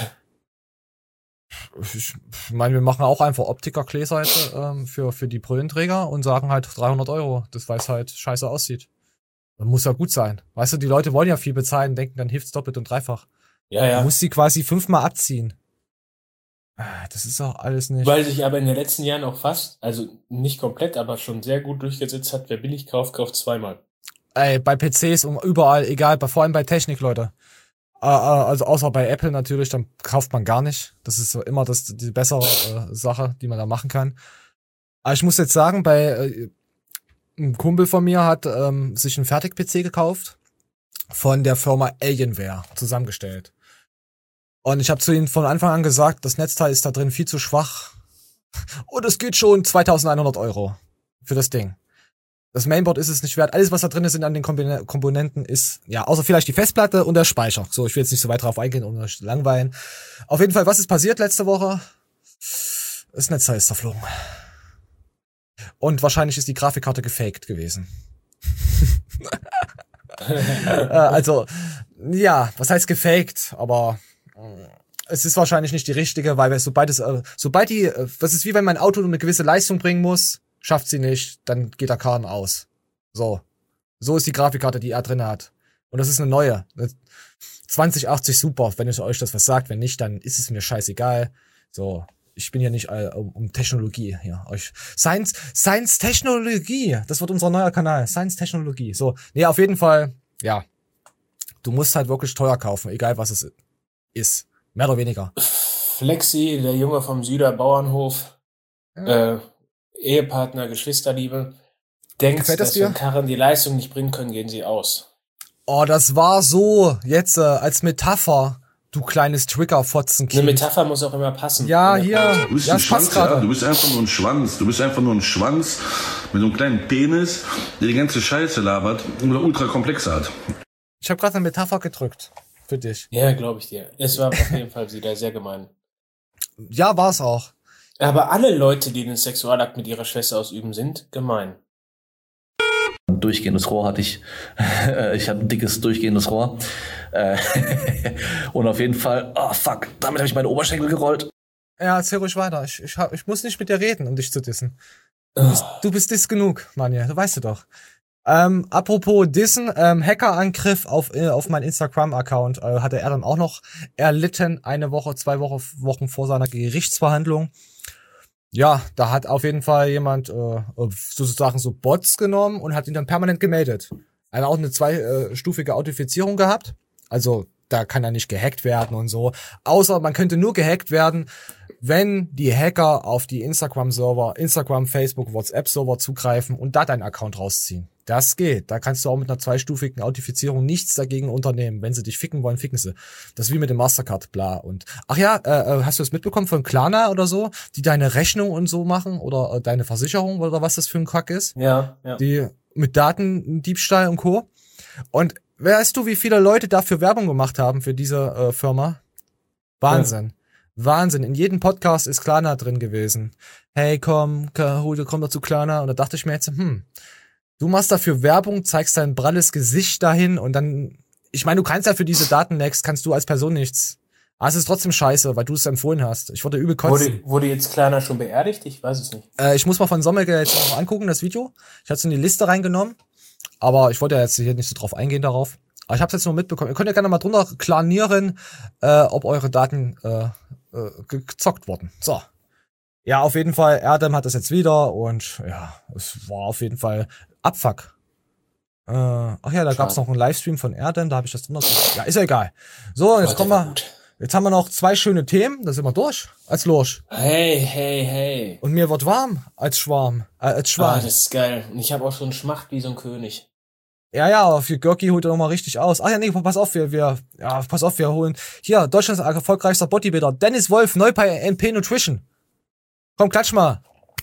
Ich meine, wir machen auch einfach Optikergläser jetzt, für die Brillenträger und sagen halt 300 Euro, das weil es halt scheiße aussieht. Das muss ja gut sein. Weißt du, die Leute wollen ja viel bezahlen, denken, dann hilft's doppelt und dreifach. Ja. Du musst sie quasi 5-mal abziehen. Das ist auch alles nicht. Weil sich aber in den letzten Jahren auch fast, also nicht komplett, aber schon sehr gut durchgesetzt hat, wer billig kauft, kauft zweimal. Ey, bei PCs und überall, egal, vor allem bei Technik, Leute. Also außer bei Apple natürlich, dann kauft man gar nicht. Das ist immer die bessere Sache, die man da machen kann. Aber ich muss jetzt sagen, ein Kumpel von mir hat sich einen Fertig-PC gekauft von der Firma Alienware zusammengestellt. Und ich habe zu ihm von Anfang an gesagt, das Netzteil ist da drin viel zu schwach. Und es geht schon 2.100 € für das Ding. Das Mainboard ist es nicht wert. Alles, was da drin ist an den Komponenten, ist, ja, außer vielleicht die Festplatte und der Speicher. So, ich will jetzt nicht so weit drauf eingehen, um euch zu langweilen. Auf jeden Fall, was ist passiert letzte Woche? Das Netzteil ist zerflogen. Und wahrscheinlich ist die Grafikkarte gefaked gewesen. Also, ja, was heißt gefaked? Aber es ist wahrscheinlich nicht die richtige, weil das ist wie wenn mein Auto eine gewisse Leistung bringen muss, schafft sie nicht, dann geht der Karren aus. So ist die Grafikkarte, die er drin hat. Und das ist eine neue. 2080 super, wenn euch das was sagt. Wenn nicht, dann ist es mir scheißegal. So, ich bin ja nicht um Technologie hier. Science Technologie. Das wird unser neuer Kanal. Science Technologie. So, nee, auf jeden Fall, ja. Du musst halt wirklich teuer kaufen, egal was es ist. Mehr oder weniger. Flexi, der Junge vom Süder Bauernhof, Ehepartner, Geschwisterliebe, denkt, dass wenn Karren die Leistung nicht bringen können, gehen sie aus. Oh, das war so jetzt als Metapher, du kleines Triggerfotzenkind. Eine Metapher muss auch immer passen. Ja, hier. Du bist ein Schwanz, ja? Du bist einfach nur ein Schwanz. Du bist einfach nur ein Schwanz mit so einem kleinen Penis, der die ganze Scheiße labert und ultra komplex hat. Ich habe gerade eine Metapher gedrückt für dich. Ja, glaube ich dir. Es war auf jeden Fall wieder sehr gemein. Ja, war es auch. Aber alle Leute, die den Sexualakt mit ihrer Schwester ausüben, sind gemein. Ein durchgehendes Rohr hatte ich. Ich hatte ein dickes durchgehendes Rohr. Und auf jeden Fall, oh fuck, damit habe ich meine Oberschenkel gerollt. Ja, erzähl ruhig weiter. Ich muss nicht mit dir reden, um dich zu dissen. Du bist diss genug, Manja, du weißt du doch. Apropos Dissen, Hackerangriff auf meinen Instagram-Account hatte er dann auch noch erlitten, 2 Wochen vor seiner Gerichtsverhandlung. Ja, da hat auf jeden Fall jemand sozusagen so Bots genommen und hat ihn dann permanent gemeldet. Er hat auch eine 2-stufige Authentifizierung gehabt. Also da kann er nicht gehackt werden und so. Außer man könnte nur gehackt werden, wenn die Hacker auf die Instagram-Server, Instagram, Facebook, WhatsApp-Server zugreifen und da deinen Account rausziehen. Das geht. Da kannst du auch mit einer 2-stufigen Authentifizierung nichts dagegen unternehmen. Wenn sie dich ficken wollen, ficken sie. Das ist wie mit dem Mastercard, bla. Und ach ja, hast du das mitbekommen von Klarna oder so, die deine Rechnung und so machen oder deine Versicherung oder was das für ein Kack ist? Ja. Die mit Datendiebstahl und Co. Und weißt du, wie viele Leute dafür Werbung gemacht haben für diese Firma? Wahnsinn. Ja. Wahnsinn. In jedem Podcast ist Klarna drin gewesen. Hey, komm doch zu Klarna. Und da dachte ich mir jetzt, du machst dafür Werbung, zeigst dein pralles Gesicht dahin und dann, ich meine, du kannst ja für diese Datenlecks, kannst du als Person nichts. Aber es ist trotzdem scheiße, weil du es empfohlen hast. Ich wurde übel kotzen. Wurde jetzt Klarna schon beerdigt? Ich weiß es nicht. Ich muss mal von Sommergeld jetzt noch angucken, das Video. Ich hatte es in die Liste reingenommen, aber ich wollte ja jetzt hier nicht so drauf eingehen darauf. Aber ich habe es jetzt nur mitbekommen. Ihr könnt ja gerne mal drunter klanieren, ob eure Daten gezockt wurden. So. Ja, auf jeden Fall, Erdem hat das jetzt wieder und ja, es war auf jeden Fall Abfuck. Ach ja, da gab's noch einen Livestream von Erdem, da habe ich das drunter. Ja, ist ja egal. So, jetzt kommen wir. Jetzt haben wir noch 2 schöne Themen, da sind wir durch. Als Lurch. Hey. Und mir wird warm als Schwarm. Als Schwarm. Das ist geil. Und ich habe auch so einen Schmacht wie so ein König. Ja, aber für Görki holt er nochmal richtig aus. Ach ja, nee, pass auf, wir holen. Hier, Deutschlands erfolgreichster Bodybuilder, Dennis Wolf, neu bei NP Nutrition. Komm, klatsch mal.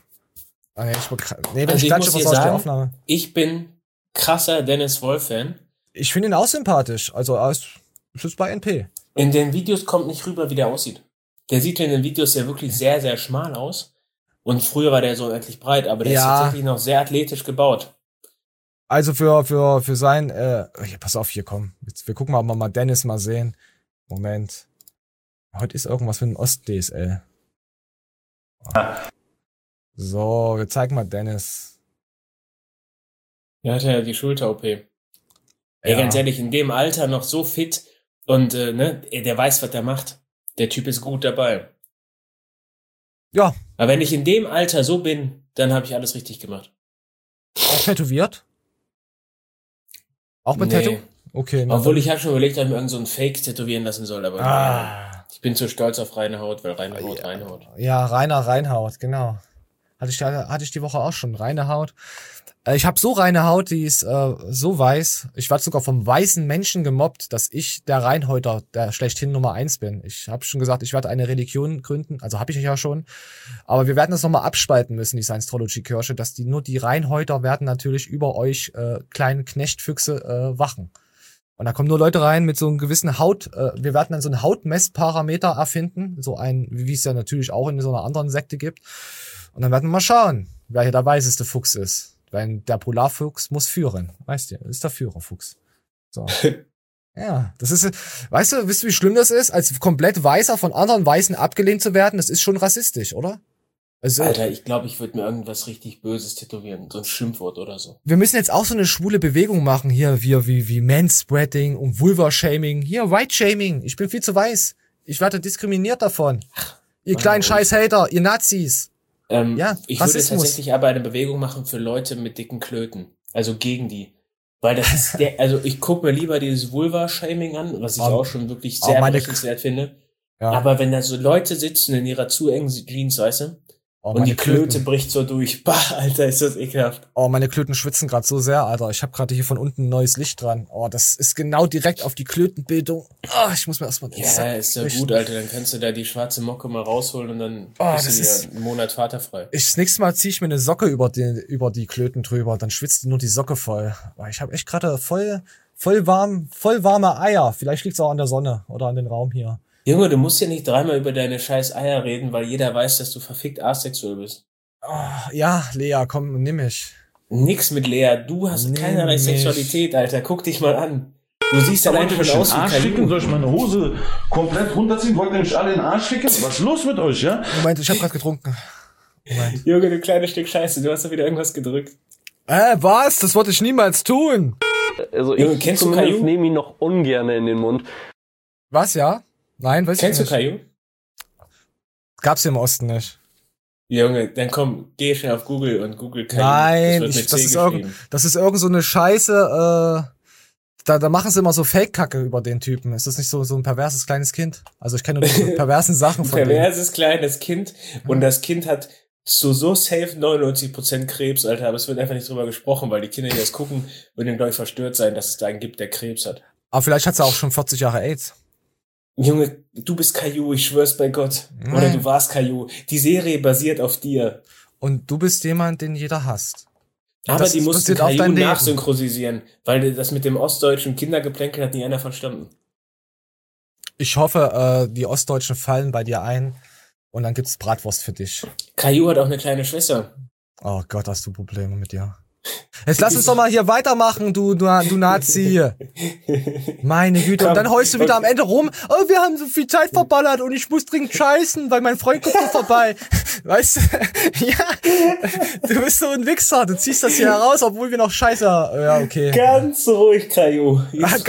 Wenn ich klatsche, was aus der Aufnahme. Ich bin krasser Dennis Wolf-Fan. Ich finde ihn auch sympathisch. Also, er ist bei NP. In den Videos kommt nicht rüber, wie der aussieht. Der sieht in den Videos ja wirklich sehr, sehr schmal aus. Und früher war der so wirklich breit, aber der ist tatsächlich noch sehr athletisch gebaut. Also für sein, hier, pass auf, hier, komm. Jetzt, wir gucken mal Dennis mal sehen. Moment. Heute ist irgendwas mit dem Ost-DSL. So, wir zeigen mal Dennis. Er hat ja die Schulter-OP. Ey, ganz ehrlich, in dem Alter noch so fit und, der weiß, was der macht. Der Typ ist gut dabei. Ja. Aber wenn ich in dem Alter so bin, dann habe ich alles richtig gemacht. Auch tätowiert? Auch mit Tattoo? Okay. Obwohl ich habe schon überlegt, ob ich mir irgend so ein Fake tätowieren lassen soll, aber ich bin zu stolz auf reine Haut, weil reine Haut reinhaut. Ja, Reinhaut, genau. Hatte ich die Woche auch schon, reine Haut. Ich habe so reine Haut, die ist so weiß. Ich werde sogar vom weißen Menschen gemobbt, dass ich der Reinhäuter, der schlechthin Nummer 1 bin. Ich habe schon gesagt, ich werde eine Religion gründen, also habe ich ja schon. Aber wir werden das nochmal abspalten müssen, die Scientology-Kirche, dass nur die Reinhäuter werden natürlich über euch kleinen Knechtfüchse wachen. Und da kommen nur Leute rein mit so einem gewissen wir werden dann so einen Hautmessparameter erfinden, so ein, wie es ja natürlich auch in so einer anderen Sekte gibt. Und dann werden wir mal schauen, wer hier der weißeste Fuchs ist. Weil der Polarfuchs muss führen. Weißt du, das ist der Führerfuchs. So. Ja, das ist, weißt du, wie schlimm das ist, als komplett Weißer von anderen Weißen abgelehnt zu werden? Das ist schon rassistisch, oder? Also, Alter, ich glaube, ich würde mir irgendwas richtig Böses tätowieren. So ein Schimpfwort oder so. Wir müssen jetzt auch so eine schwule Bewegung machen hier, wie Manspreading und Vulva-Shaming. Hier, White-Shaming. Ich bin viel zu weiß. Ich werde diskriminiert davon. Ihr kleinen Scheiß-Hater, ihr Nazis. Ja, ich würde tatsächlich aber eine Bewegung machen für Leute mit dicken Klöten. Also gegen die. Weil das ist also ich gucke mir lieber dieses Vulva-Shaming an, was ich auch schon wirklich sehr bemerkenswert finde. Ja. Aber wenn da so Leute sitzen in ihrer zu engen Jeans, weißt du? Und die Klöte bricht so durch. Bah, Alter, ist das ekelhaft. Oh, meine Klöten schwitzen gerade so sehr, Alter. Ich habe gerade hier von unten ein neues Licht dran. Oh, das ist genau direkt auf die Klötenbildung. Oh, ich muss mir erstmal Ja, ist ja gut, Alter. Dann kannst du da die schwarze Mocke mal rausholen und dann bist du wieder einen Monat vaterfrei. Das nächste Mal ziehe ich mir eine Socke über die Klöten drüber. Dann schwitzt nur die Socke voll. Oh, ich habe echt gerade voll warme Eier. Vielleicht liegt's auch an der Sonne oder an den Raum hier. Junge, du musst ja nicht dreimal über deine scheiß Eier reden, weil jeder weiß, dass du verfickt asexuell bist. Oh, ja, Lea, komm, nimm mich. Nix mit Lea, du hast keinerlei Sexualität, Alter. Guck dich mal an. Du siehst allein schon aus wie Kaiju. Soll ich meine Hose komplett runterziehen? Wollt ihr mich alle in den Arsch ficken? Was ist los mit euch, ja? Moment, ich hab grad getrunken. Moment. Junge, du kleines Stück Scheiße, du hast doch wieder irgendwas gedrückt. Was? Das wollte ich niemals tun. Also ich kennst du Kaiju? Nehme ihn noch ungern in den Mund. Was, ja? Nein, weiß ich nicht. Kennst du Kaiju? Gab's hier im Osten nicht. Junge, dann komm, geh schnell auf Google und Google Kaiju. Nein, das ist irgend so eine Scheiße, da machen sie immer so Fake-Kacke über den Typen. Ist das nicht so ein perverses kleines Kind? Also ich kenne nur die perversen Sachen von perverses kleines Kind und das Kind hat so safe 99% Krebs, Alter, aber es wird einfach nicht drüber gesprochen, weil die Kinder, die das gucken, würden gleich verstört sein, dass es da einen gibt, der Krebs hat. Aber vielleicht hat sie auch schon 40 Jahre AIDS. Junge, du bist Caillou, ich schwör's bei Gott. Oder du warst Caillou. Die Serie basiert auf dir. Und du bist jemand, den jeder hasst. Aber die mussten Caillou nachsynchronisieren, weil das mit dem ostdeutschen Kindergeplänkel hat nie einer verstanden. Ich hoffe, die Ostdeutschen fallen bei dir ein und dann gibt's Bratwurst für dich. Caillou hat auch eine kleine Schwester. Oh Gott, hast du Probleme mit dir. Jetzt lass uns doch mal hier weitermachen, du Nazi. Meine Güte. Und dann heulst du wieder am Ende rum. Oh, wir haben so viel Zeit verballert und ich muss dringend scheißen, weil mein Freund kommt noch vorbei. Weißt du? Ja. Du bist so ein Wichser. Du ziehst das hier heraus, obwohl wir noch scheiße. Ja, okay. Ganz ruhig, Caillou.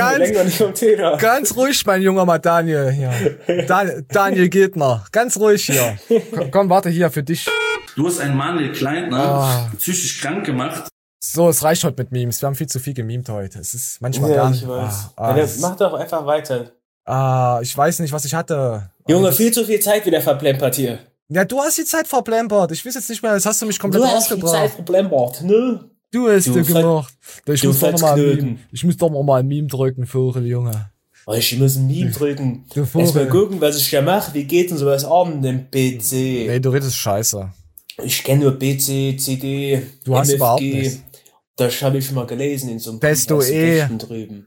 Ganz ruhig, mein junger Mann Daniel. Hier. Daniel Giltner. Ganz ruhig hier. Komm, warte hier für dich. Du hast einen Manuel Kleintner psychisch krank gemacht. So, es reicht heute mit Memes. Wir haben viel zu viel gemimt heute. Es ist manchmal gar nicht. Ich weiß. Mach doch einfach weiter. Ich weiß nicht, was ich hatte. Junge, viel zu viel Zeit wieder verplempert hier. Ja, du hast die Zeit verplempert. Ich weiß jetzt nicht mehr, das hast du mich komplett rausgebracht. Du hast die Zeit verplempert, ne? Du hast du gemacht. Ich muss doch noch mal ein Meme drücken, Vogel, Junge. Ich muss ein Meme drücken. Erstmal gucken, was ich da mache. Wie geht denn sowas an dem PC? Nee, du redest scheiße. Ich kenne nur PC, CD, du hast MFG. Überhaupt nicht. Das habe ich schon mal gelesen in so einem Besto drüben.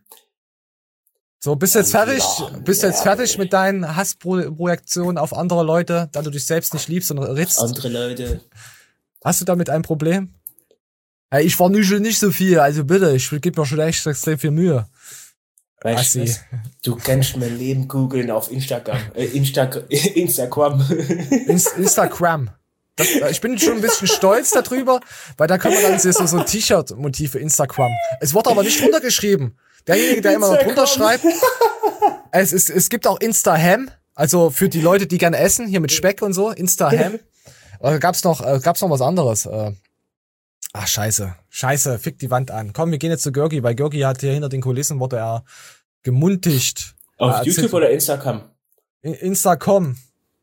So, bist du jetzt fertig? Bist du jetzt fertig mit deinen Hassprojektionen auf andere Leute, da du dich selbst nicht liebst und ritzt? Andere Leute. Hast du damit ein Problem? Hey, ich vernüschel nicht so viel, also bitte, ich gebe mir schon echt extrem viel Mühe. Weißt du, du kannst mein Leben googeln auf Instagram. Instagram. Ich bin schon ein bisschen stolz darüber, weil da kann man dann so T-Shirt-Motiv für Instagram. Es wurde aber nicht runtergeschrieben. Derjenige, der immer drunter schreibt. Es gibt auch Insta-Ham, also für die Leute, die gerne essen, hier mit Speck und so, Insta-Ham. Gab's noch was anderes? Ach, scheiße, fick die Wand an. Komm, wir gehen jetzt zu Görgi, weil Görgi hat hier hinter den Kulissen, wurde er gemuntigt. Auf YouTube oder Instagram? Instagram.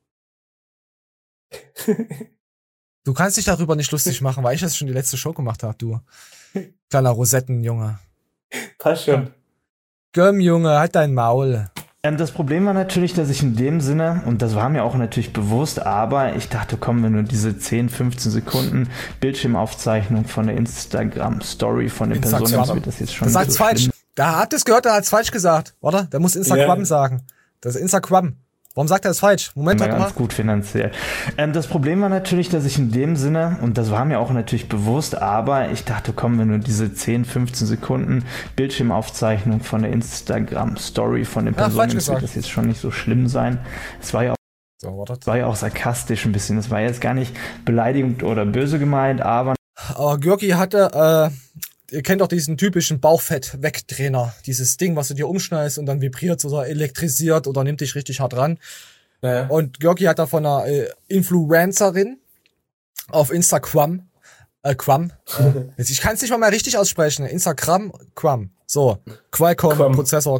Du kannst dich darüber nicht lustig machen, weil ich das schon die letzte Show gemacht habe, du. Kleiner Rosettenjunge. Passt schon. Gömm, Junge, halt dein Maul. Das Problem war natürlich, dass ich in dem Sinne, und das war mir auch natürlich bewusst, aber ich dachte, komm, wenn du diese 10, 15 Sekunden Bildschirmaufzeichnung von der Instagram-Story von den Personen, das wird das jetzt schon. Das sagt's so falsch. Da hat es gehört, er hat's falsch gesagt, oder? Der muss Instagram sagen. Das ist Instagram. Warum sagt er das falsch? Moment, warte mal. Ganz gut finanziell. Das Problem war natürlich, dass ich in dem Sinne, und das war mir auch natürlich bewusst, aber ich dachte, komm, wenn du diese 10, 15 Sekunden Bildschirmaufzeichnung von der Instagram-Story von den Personen, wird das jetzt schon nicht so schlimm sein. Es war ja auch sarkastisch ein bisschen. Es war jetzt gar nicht beleidigend oder böse gemeint, aber Görgi hatte, ihr kennt doch diesen typischen Bauchfett-Wegtrainer. Dieses Ding, was du dir umschneidest und dann vibriert oder elektrisiert oder nimmt dich richtig hart ran. Ja. Und Görgi hat da von einer Influencerin auf Instagram, ich kann es nicht mal richtig aussprechen, Instagram, so, Qualcomm-Prozessor,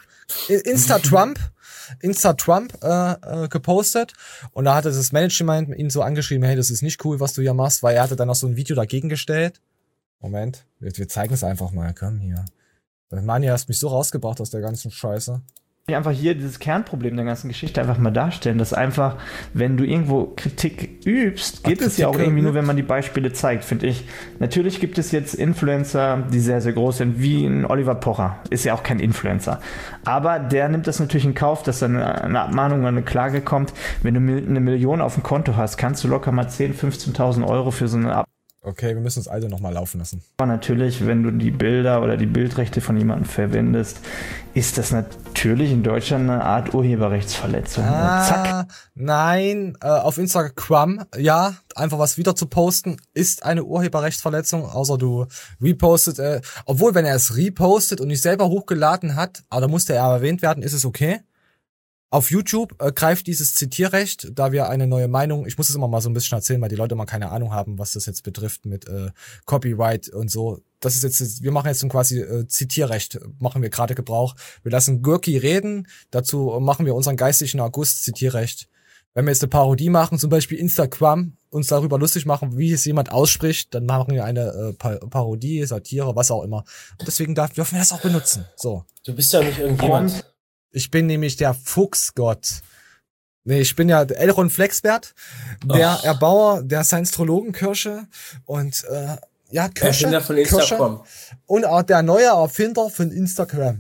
Insta-Trump gepostet und da hatte das Management ihn so angeschrieben, hey, das ist nicht cool, was du hier machst, weil er hatte dann noch so ein Video dagegen gestellt. Moment, wir zeigen es einfach mal, komm hier. Manja, hast mich so rausgebracht aus der ganzen Scheiße. Einfach hier dieses Kernproblem der ganzen Geschichte einfach mal darstellen, dass einfach, wenn du irgendwo Kritik übst, geht es ja auch irgendwie nur, wenn man die Beispiele zeigt, finde ich. Natürlich gibt es jetzt Influencer, die sehr, sehr groß sind, wie ein Oliver Pocher, ist ja auch kein Influencer. Aber der nimmt das natürlich in Kauf, dass dann eine Abmahnung oder eine Klage kommt. Wenn du 1 Million auf dem Konto hast, kannst du locker mal 10.000, 15.000 Euro für so eine Okay, wir müssen uns also nochmal laufen lassen. Aber natürlich, wenn du die Bilder oder die Bildrechte von jemandem verwendest, ist das natürlich in Deutschland eine Art Urheberrechtsverletzung. Zack. Nein, auf Instagram, ja, einfach was wieder zu posten, ist eine Urheberrechtsverletzung, außer du repostet, obwohl, wenn er es repostet und nicht selber hochgeladen hat, aber da musste er erwähnt werden, ist es okay. Auf YouTube greift dieses Zitierrecht, da wir eine neue Meinung, ich muss es immer mal so ein bisschen erzählen, weil die Leute immer keine Ahnung haben, was das jetzt betrifft mit Copyright und so. Das ist jetzt, wir machen jetzt quasi Zitierrecht, machen wir gerade Gebrauch. Wir lassen Görki reden, dazu machen wir unseren geistigen August Zitierrecht. Wenn wir jetzt eine Parodie machen, zum Beispiel Instagram, uns darüber lustig machen, wie es jemand ausspricht, dann machen wir eine Parodie, Satire, was auch immer. Und deswegen dürfen wir das auch benutzen. So. Du bist ja nicht irgendjemand. Ich bin nämlich der Fuchsgott. Nee, ich bin ja Elrond Flexbert, der Erbauer der Science-Trologen-Kirsche und Kirsche. Erfinder von Instagram. Und auch der neue Erfinder von Instagram.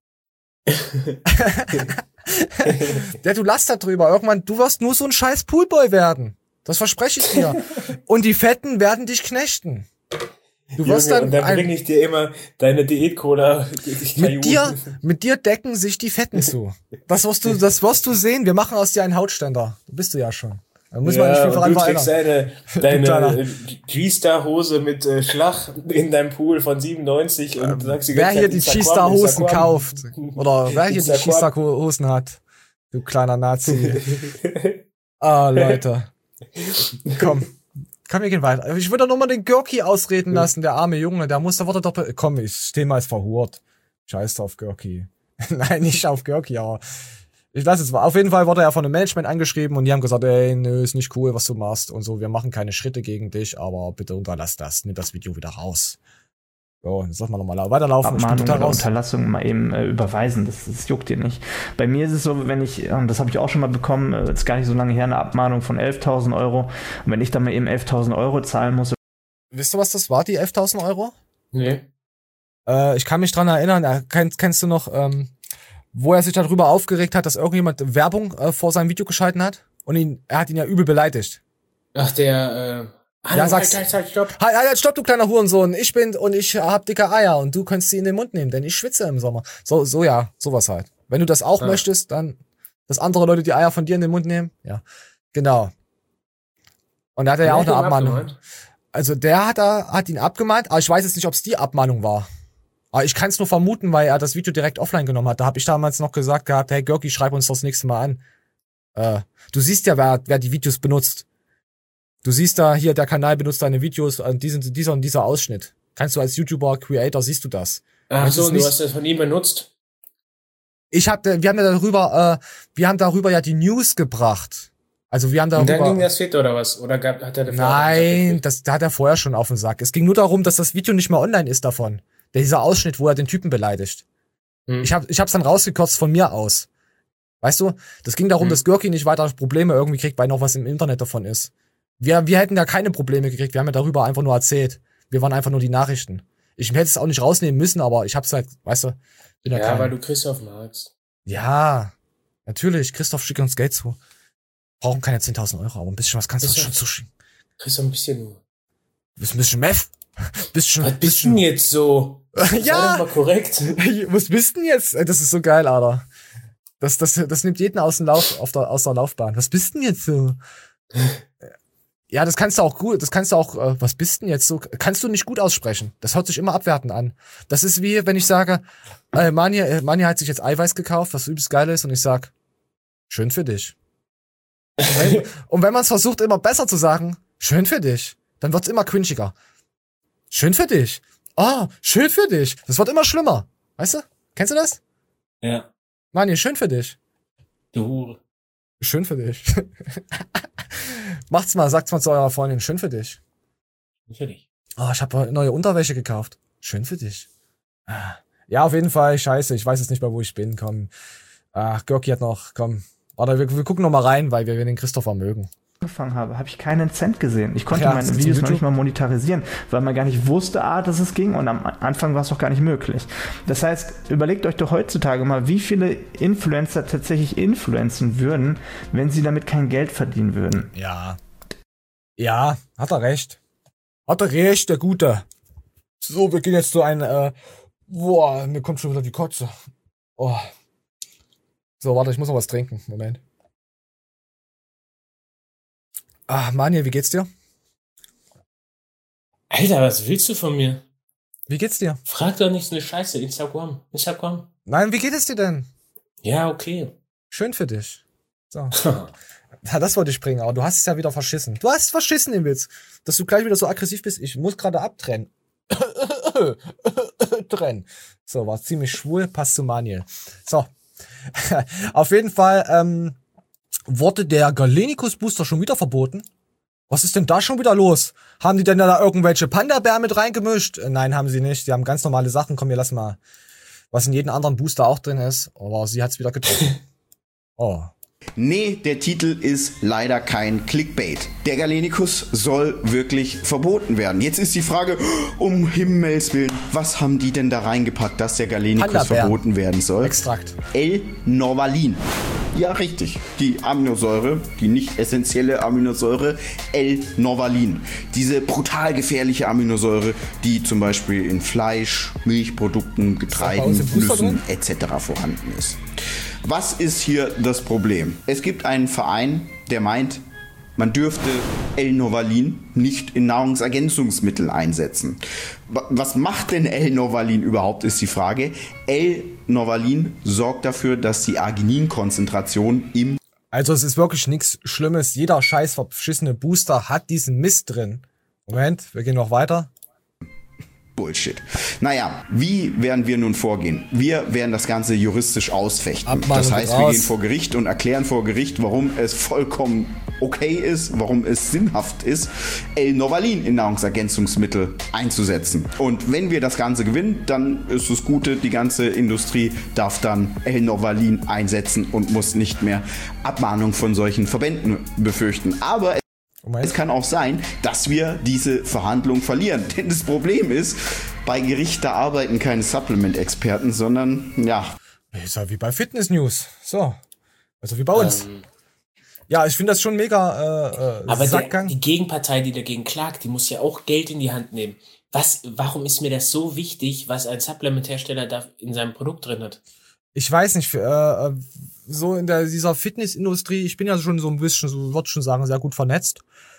Du lass da drüber. Irgendwann, du wirst nur so ein scheiß Poolboy werden. Das verspreche ich dir. Und die Fetten werden dich knechten. Du wirst Junge, dann bringe ich dir immer deine Diät-Cola. Mit dir decken sich die Fetten zu. Das wirst du sehen. Wir machen aus dir einen Hautständer. Du bist du ja schon. Da muss man nicht viel voran verändern. Du trägst deine G-Star-Hose mit Schlag in deinem Pool von 97 und sagst die wer hier die G-Star-Hosen kauft oder wer hier die G-Star-Hosen hat, du kleiner Nazi. Leute. Komm, wir gehen weiter. Ich würde doch mal den Görki ausreden lassen, der arme Junge. Der muss, da wurde doch, komm, das Thema ist verhurt. Scheiß auf Görki. Nein, nicht auf Görki, aber ich lasse es mal. Auf jeden Fall wurde er von dem Management angeschrieben und die haben gesagt, ey, nö, ist nicht cool, was du machst und so. Wir machen keine Schritte gegen dich, aber bitte unterlass das. Nimm das Video wieder raus. So, jetzt lass mal nochmal weiterlaufen. Abmahnung oder Unterlassung mal eben überweisen, das juckt dir nicht. Bei mir ist es so, wenn ich, das habe ich auch schon mal bekommen, ist gar nicht so lange her, eine Abmahnung von 11.000 Euro. Und wenn ich dann mal eben 11.000 Euro zahlen muss. Wisst ihr, was das war, die 11.000 Euro? Nee. Ich kann mich dran erinnern, kennst du noch, wo er sich darüber aufgeregt hat, dass irgendjemand Werbung vor seinem Video geschalten hat? Und er hat ihn ja übel beleidigt. Ach, der, ja, sagst, halt, stopp. Halt, stopp, du kleiner Hurensohn. Ich hab dicke Eier und du kannst sie in den Mund nehmen, denn ich schwitze im Sommer. So ja, sowas halt. Wenn du das auch möchtest, dann, dass andere Leute die Eier von dir in den Mund nehmen. Ja, genau. Und da hat er ja auch eine Abmahnung. Also der hat ihn abgemahnt, aber ich weiß jetzt nicht, ob es die Abmahnung war. Aber ich kann es nur vermuten, weil er das Video direkt offline genommen hat. Da habe ich damals noch gesagt gehabt, hey Görki, schreib uns das nächste Mal an. Du siehst ja, wer die Videos benutzt. Du siehst da hier, der Kanal benutzt deine Videos, dieser und dieser Ausschnitt. Kannst du als YouTuber, Creator, siehst du das. Ach so, du hast das von ihm benutzt? Wir haben darüber ja die News gebracht. Also wir haben darüber. Und dann ging das fit oder was? Oder hat er Nein, da hat er vorher schon auf den Sack. Es ging nur darum, dass das Video nicht mehr online ist davon. Dieser Ausschnitt, wo er den Typen beleidigt. Ich hab's dann rausgekürzt von mir aus. Weißt du? Das ging darum, dass Görki nicht weiter Probleme irgendwie kriegt, weil noch was im Internet davon ist. Wir hätten da keine Probleme gekriegt. Wir haben ja darüber einfach nur erzählt. Wir waren einfach nur die Nachrichten. Ich hätte es auch nicht rausnehmen müssen, aber ich hab's halt, weißt du. Ja, weil du Christoph magst. Ja, natürlich. Christoph schickt uns Geld zu. Brauchen keine 10.000 Euro, aber ein bisschen was kannst du uns schon zuschicken. Christoph, ein bisschen nur. Ein bisschen Meth. Was bist denn jetzt so? Ja. Sei doch mal korrekt. Was bist denn jetzt? Das ist so geil, Alter. Das nimmt jeden aus der Laufbahn. Was bist denn jetzt so? Ja, das kannst du auch gut. Das kannst du auch, was bist denn jetzt so? Kannst du nicht gut aussprechen. Das hört sich immer abwertend an. Das ist wie, wenn ich sage, Manja hat sich jetzt Eiweiß gekauft, was übelst geil ist, und ich sag, schön für dich. Und wenn man es versucht, immer besser zu sagen, schön für dich, dann wird's immer cringiger. Schön für dich. Oh, schön für dich. Das wird immer schlimmer. Weißt du? Kennst du das? Ja. Manja, schön für dich. Du Hure. Schön für dich. Sagt's mal zu eurer Freundin, schön für dich. Schön für dich. Oh, ich habe neue Unterwäsche gekauft. Schön für dich. Ja, auf jeden Fall, scheiße, ich weiß jetzt nicht mehr, wo ich bin, komm. Görki hat noch, komm. Warte, wir gucken noch mal rein, weil wir den Christopher mögen. Angefangen habe ich keinen Cent gesehen. Ich konnte meine Videos noch nicht mal monetarisieren, weil man gar nicht wusste, dass es ging, und am Anfang war es doch gar nicht möglich. Das heißt, überlegt euch doch heutzutage mal, wie viele Influencer tatsächlich influenzen würden, wenn sie damit kein Geld verdienen würden. Ja, hat er recht. Der Gute. So, wir gehen jetzt zu einem, mir kommt schon wieder die Kotze. Oh. So, warte, ich muss noch was trinken. Moment. Manja, wie geht's dir? Alter, was willst du von mir? Wie geht's dir? Frag doch nicht so eine Scheiße. Instagram. Nein, wie geht es dir denn? Ja, okay. Schön für dich. So. Ja, das wollte ich bringen, aber du hast es ja wieder verschissen. Du hast verschissen im Witz. Dass du gleich wieder so aggressiv bist. Ich muss gerade abtrennen. Trennen. So, war ziemlich schwul, passt zu Manuel. So. Auf jeden Fall, wurde der Galenicus Booster schon wieder verboten? Was ist denn da schon wieder los? Haben die denn da irgendwelche Panda-Bären mit reingemischt? Nein, haben sie nicht. Die haben ganz normale Sachen. Komm, wir lassen mal, was in jedem anderen Booster auch drin ist. Aber sie hat's wieder getroffen. Oh. Nee, der Titel ist leider kein Clickbait. Der Galenicus soll wirklich verboten werden. Jetzt ist die Frage, um Himmels Willen, was haben die denn da reingepackt, dass der Galenicus verboten werden soll? Extrakt. L-Norvalin. Ja, richtig. Die Aminosäure, die nicht essentielle Aminosäure, L-Norvalin. Diese brutal gefährliche Aminosäure, die zum Beispiel in Fleisch, Milchprodukten, Getreiden, Nüssen etc. vorhanden ist. Was ist hier das Problem? Es gibt einen Verein, der meint, man dürfte L-Novalin nicht in Nahrungsergänzungsmittel einsetzen. Was macht denn L-Novalin überhaupt, ist die Frage. L-Novalin sorgt dafür, dass die Argininkonzentration im... Also es ist wirklich nichts Schlimmes. Jeder scheiß verschissene Booster hat diesen Mist drin. Moment, wir gehen noch weiter. Bullshit. Naja, wie werden wir nun vorgehen? Wir werden das Ganze juristisch ausfechten. Das heißt, wir gehen vor Gericht und erklären vor Gericht, warum es vollkommen okay ist, warum es sinnhaft ist, L-Novalin in Nahrungsergänzungsmittel einzusetzen. Und wenn wir das Ganze gewinnen, dann ist das Gute, die ganze Industrie darf dann L-Novalin einsetzen und muss nicht mehr Abmahnung von solchen Verbänden befürchten. Aber es kann auch sein, dass wir diese Verhandlung verlieren. Denn das Problem ist, bei Gericht, da arbeiten keine Supplement-Experten, sondern, ja. Ist ja wie bei Fitness News. So. Also wie bei uns. Ja, ich finde das schon mega aber die Gegenpartei, die dagegen klagt, die muss ja auch Geld in die Hand nehmen. Warum ist mir das so wichtig, was ein Supplement-Hersteller da in seinem Produkt drin hat? Ich weiß nicht, so in dieser Fitnessindustrie, ich bin ja schon so ein bisschen, so würde ich schon sagen, sehr gut vernetzt.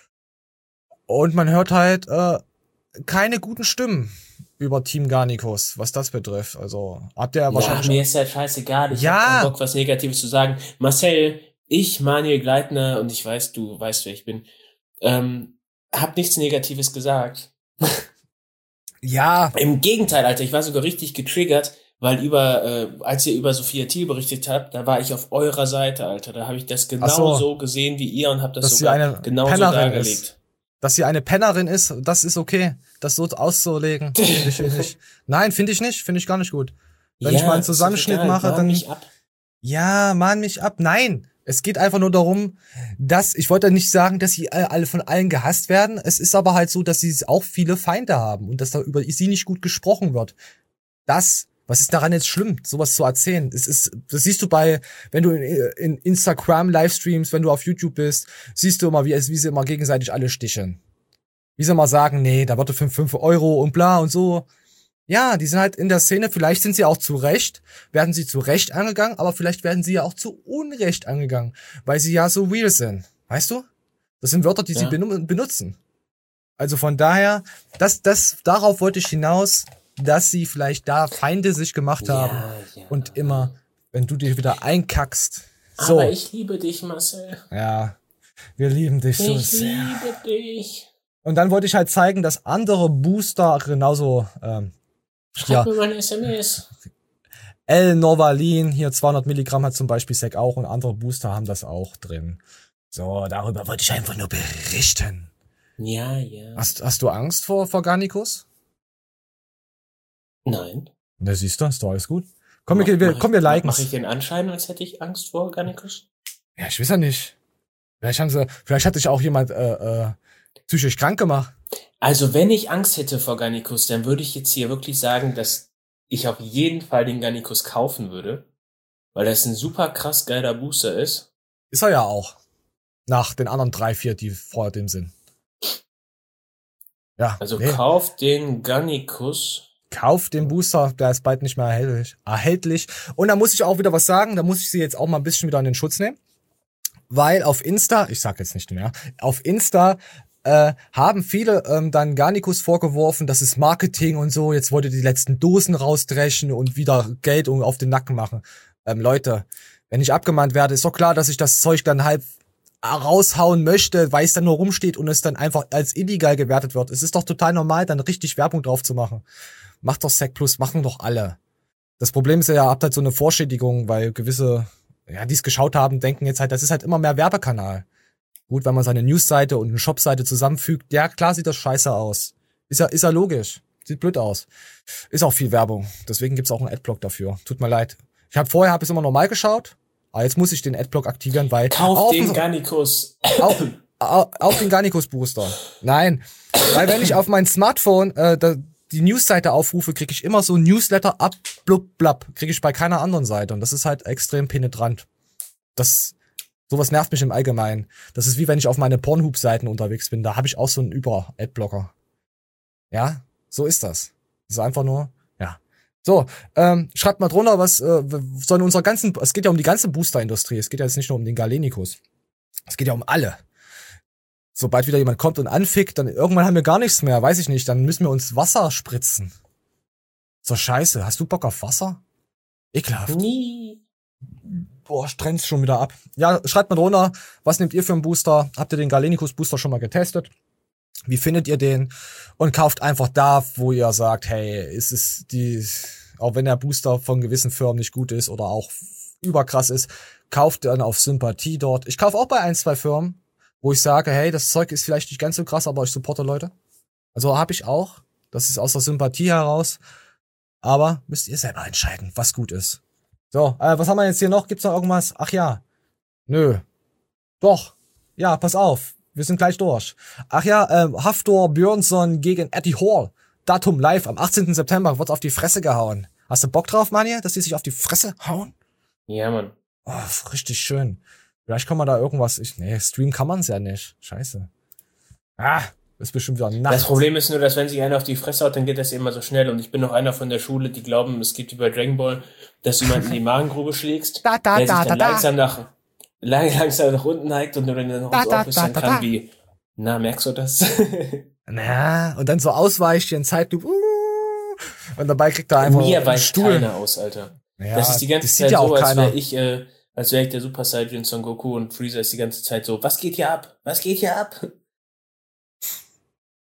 Und man hört halt keine guten Stimmen über Team Garnicus, was das betrifft. Also habt ihr wahrscheinlich... mir ist halt scheißegal. Ich hab keinen Bock, was Negatives zu sagen. Marcel, Manuel Gleitner, und ich weiß, du weißt, wer ich bin. habe nichts Negatives gesagt. Ja. Im Gegenteil, Alter, ich war sogar richtig getriggert, weil als ihr über Sophia Thiel berichtet habt, da war ich auf eurer Seite, Alter. Da habe ich das genau so gesehen wie ihr und habe das sogar genauso dargelegt. Ist. Dass sie eine Pennerin ist, das ist okay. Das so auszulegen, finde ich nicht. Nein, finde ich nicht. Finde ich gar nicht gut. Wenn ich mal einen Zusammenschnitt mache, dann... Mich ab. Ja, mahn mich ab. Nein, es geht einfach nur darum, dass, ich wollte nicht sagen, dass sie alle von allen gehasst werden. Es ist aber halt so, dass sie auch viele Feinde haben und dass da über sie nicht gut gesprochen wird. Was ist daran jetzt schlimm, sowas zu erzählen? Das siehst du wenn du in Instagram Livestreams, wenn du auf YouTube bist, siehst du immer, wie sie immer gegenseitig alle sticheln. Wie sie immer sagen, nee, da wird 5 Euro und bla und so. Ja, die sind halt in der Szene, vielleicht sind sie auch werden sie zu Recht angegangen, aber vielleicht werden sie ja auch zu Unrecht angegangen, weil sie ja so real sind. Weißt du? Das sind Wörter, die sie benutzen. Also von daher, darauf wollte ich hinaus, dass sie vielleicht da Feinde sich gemacht haben und immer, wenn du dich wieder einkackst. So. Aber ich liebe dich, Marcel. Ja, wir lieben dich so Ich sehr. liebe dich. Und dann wollte ich halt zeigen, dass andere Booster genauso Schreib mir mal eine SMS. L-Novalin, hier 200 Milligramm hat zum Beispiel Sec auch und andere Booster haben das auch drin. So, darüber wollte ich einfach nur berichten. Ja. Hast du Angst vor Garnicus? Nein. Da siehst du, ist doch alles gut. Komm, wir liken. Mache ich den Anschein, als hätte ich Angst vor Garnicus? Ja, ich weiß ja nicht. Vielleicht hat sich auch jemand psychisch krank gemacht. Also, wenn ich Angst hätte vor Garnicus, dann würde ich jetzt hier wirklich sagen, dass ich auf jeden Fall den Garnicus kaufen würde, weil das ein super krass geiler Booster ist. Ist er ja auch. Nach den anderen 3, 4, die vor dem sind. Ja. Also kauft den Garnicus. Kauft den Booster, der ist bald nicht mehr erhältlich. Und da muss ich auch wieder was sagen, da muss ich sie jetzt auch mal ein bisschen wieder in den Schutz nehmen. Weil auf Insta, ich sag jetzt nicht mehr, auf Insta haben viele dann Garnicus vorgeworfen, das ist Marketing und so, jetzt wollte die letzten Dosen rausdreschen und wieder Geld auf den Nacken machen. Leute, wenn ich abgemahnt werde, ist doch klar, dass ich das Zeug dann halb raushauen möchte, weil es dann nur rumsteht und es dann einfach als illegal gewertet wird. Es ist doch total normal, dann richtig Werbung drauf zu machen. Macht doch Sec Plus, machen doch alle. Das Problem ist ja, ihr habt halt so eine Vorschädigung, weil gewisse, die es geschaut haben, denken jetzt halt, das ist halt immer mehr Werbekanal. Gut, wenn man seine Newsseite und eine Shopseite zusammenfügt, ja klar sieht das scheiße aus. Ist ja logisch. Sieht blöd aus. Ist auch viel Werbung. Deswegen gibt's auch einen Adblock dafür. Tut mir leid. Vorher habe ich es immer normal geschaut, aber jetzt muss ich den Adblock aktivieren, weil... Kauf den Garnicus. Auf den Garnicus Booster. Nein, weil wenn ich auf mein Smartphone die Newsseite aufrufe, kriege ich immer so ein Newsletter ab, blub, blab. Kriege ich bei keiner anderen Seite. Und das ist halt extrem penetrant. Sowas nervt mich im Allgemeinen. Das ist wie wenn ich auf meine Pornhub-Seiten unterwegs bin. Da habe ich auch so einen Über-Adblocker. Ja, so ist das. Das ist einfach nur, ja. So, schreibt mal drunter, was soll in unserer ganzen, es geht ja um die ganze Booster-Industrie. Es geht ja jetzt nicht nur um den Galenicus. Es geht ja um alle. Sobald wieder jemand kommt und anfickt, dann irgendwann haben wir gar nichts mehr, weiß ich nicht. Dann müssen wir uns Wasser spritzen. So scheiße. Hast du Bock auf Wasser? Ekelhaft. Nie. Boah, strennt's schon wieder ab. Ja, schreibt mal drunter, was nehmt ihr für einen Booster? Habt ihr den Galenicus Booster schon mal getestet? Wie findet ihr den? Und kauft einfach da, wo ihr sagt, hey, auch wenn der Booster von gewissen Firmen nicht gut ist oder auch überkrass ist, kauft dann auf Sympathie dort. Ich kaufe auch bei 1, 2 Firmen, wo ich sage, hey, das Zeug ist vielleicht nicht ganz so krass, aber ich supporte Leute. Also habe ich auch. Das ist aus der Sympathie heraus. Aber müsst ihr selber entscheiden, was gut ist. So, was haben wir jetzt hier noch? Gibt's noch irgendwas? Ach ja. Nö. Doch. Ja, pass auf. Wir sind gleich durch. Ach ja, Hafthor Björnsson gegen Eddie Hall. Datum live. Am 18. September wird's auf die Fresse gehauen. Hast du Bock drauf, Manja, dass die sich auf die Fresse hauen? Ja, Mann. Oh, richtig schön. Vielleicht kann man da irgendwas... streamen kann man's ja nicht. Scheiße. Ist bestimmt wieder nachts. Das Problem ist nur, dass wenn sich einer auf die Fresse haut, dann geht das immer so schnell. Und ich bin noch einer von der Schule, die glauben, es geht wie bei Dragon Ball, dass du jemanden in die Magengrube schlägst, der sich dann langsam nach unten neigt und du dann noch so aufwischen kann wie, na, merkst du das? Na, und dann so ausweicht hier in Zeitlupe. Und dabei kriegt er einfach Mir weicht keiner aus, Alter. Ja, das ist die ganze Zeit so, als wäre ich der Super Saiyan Son Goku und Freezer ist die ganze Zeit so, was geht hier ab? Was geht hier ab?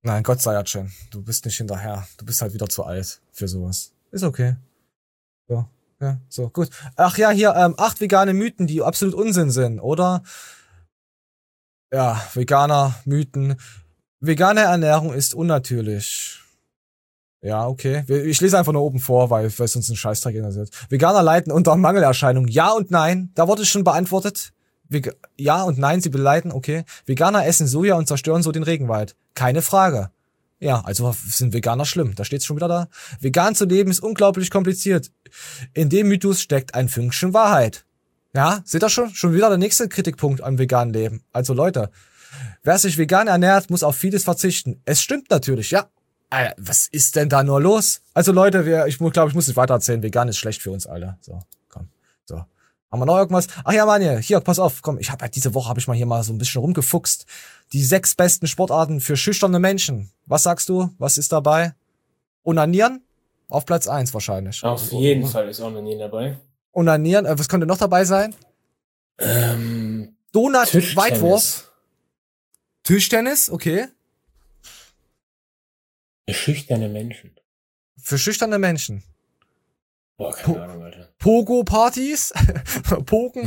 Nein, Gott sei Dank schon. Du bist nicht hinterher. Du bist halt wieder zu alt für sowas. Ist okay. So, ja, so, gut. Ach ja, hier, 8 vegane Mythen, die absolut Unsinn sind, oder? Ja, veganer Mythen. Vegane Ernährung ist unnatürlich. Ja, okay. Ich lese einfach nur oben vor, weil es uns ein Scheißdreck interessiert. Veganer leiden unter Mangelerscheinungen. Ja und nein. Da wurde schon beantwortet. Ja und nein, sie beleiden, okay. Veganer essen Soja und zerstören so den Regenwald. Keine Frage. Ja, also sind Veganer schlimm. Da steht's schon wieder da. Vegan zu leben ist unglaublich kompliziert. In dem Mythos steckt ein Fünkchen Wahrheit. Ja, seht ihr schon? Schon wieder der nächste Kritikpunkt am veganen Leben. Also Leute, wer sich vegan ernährt, muss auf vieles verzichten. Es stimmt natürlich, ja. Alter, was ist denn da nur los? Also Leute, ich glaube, ich muss nicht weiter erzählen. Vegan ist schlecht für uns alle. So, komm. So. Haben wir noch irgendwas? Ach ja, Mann, hier, pass auf, komm. Diese Woche habe ich mal hier mal so ein bisschen rumgefuchst. Die 6 besten Sportarten für schüchterne Menschen. Was sagst du? Was ist dabei? Onanieren? Auf Platz 1 wahrscheinlich. Auf jeden Fall ist Onanieren dabei. Onanieren, was könnte noch dabei sein? Donut, Weitwurf. Tischtennis, okay. Für schüchterne Menschen. Für schüchterne Menschen. Boah, keine Ahnung, Alter. Pogo-Partys? Poken?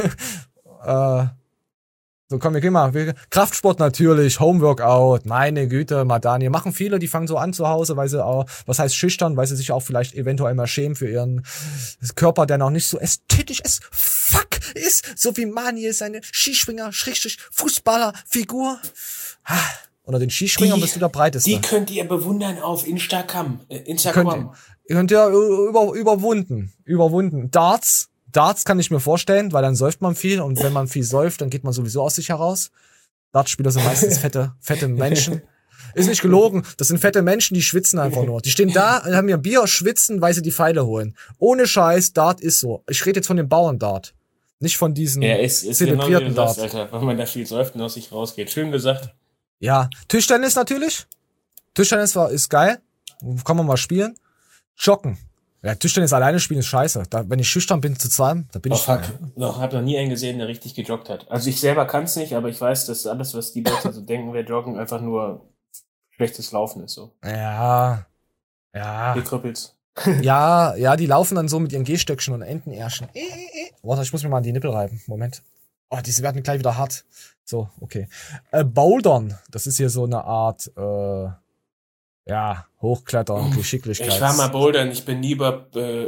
So, komm, wir gehen mal. Kraftsport natürlich, Homeworkout, meine Güte, Madani. Machen viele, die fangen so an zu Hause, weil sie auch, was heißt schüchtern, weil sie sich auch vielleicht eventuell mal schämen für ihren Körper, der noch nicht so ästhetisch ist, so wie Mani seine Skischwinger-Fußballer-Figur. Oder den Skischwingern bist du der breiteste. Die könnt ihr bewundern auf Instagram. Könnt ihr überwunden. Darts kann ich mir vorstellen, weil dann säuft man viel und wenn man viel säuft, dann geht man sowieso aus sich heraus. Dartspieler sind meistens fette Menschen. Ist nicht gelogen, das sind fette Menschen, die schwitzen einfach nur. Die stehen da und haben ihr Bier, schwitzen, weil sie die Pfeile holen. Ohne Scheiß, Dart ist so. Ich rede jetzt von dem Bauern-Dart. Nicht von diesen zelebrierten genau Dart. Alter, weil man da viel säuft und aus sich rausgeht. Schön gesagt. Ja, Tischtennis natürlich. Tischtennis ist geil. Kann man mal spielen. Joggen. Ja, Tischtennis alleine spielen ist scheiße. Wenn ich schüchtern bin zu zweit, da bin ich... Hab noch nie einen gesehen, der richtig gejoggt hat. Also ich selber kann's nicht, aber ich weiß, dass alles, was die Leute so denken, wer joggen, einfach nur schlechtes Laufen ist. So. Ja. Wie krüppelt's. Ja, die laufen dann so mit ihren Gehstöckchen und Entenärschen. Warte, ich muss mir mal an die Nippel reiben. Moment. Oh, diese werden gleich wieder hart. So, okay. Bouldern, das ist hier so eine Art... Hochklettern, Geschicklichkeit. Ich war mal bouldern, ich bin nie über,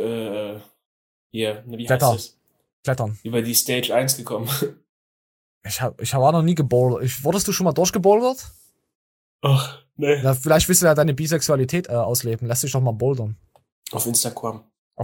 Klettern. Über die Stage 1 gekommen. Ich hab auch noch nie gebouldert. Wurdest du schon mal durchgebouldert? Ach, nee. Ja, vielleicht willst du ja deine Bisexualität ausleben. Lass dich doch mal bouldern. Auf Instagram.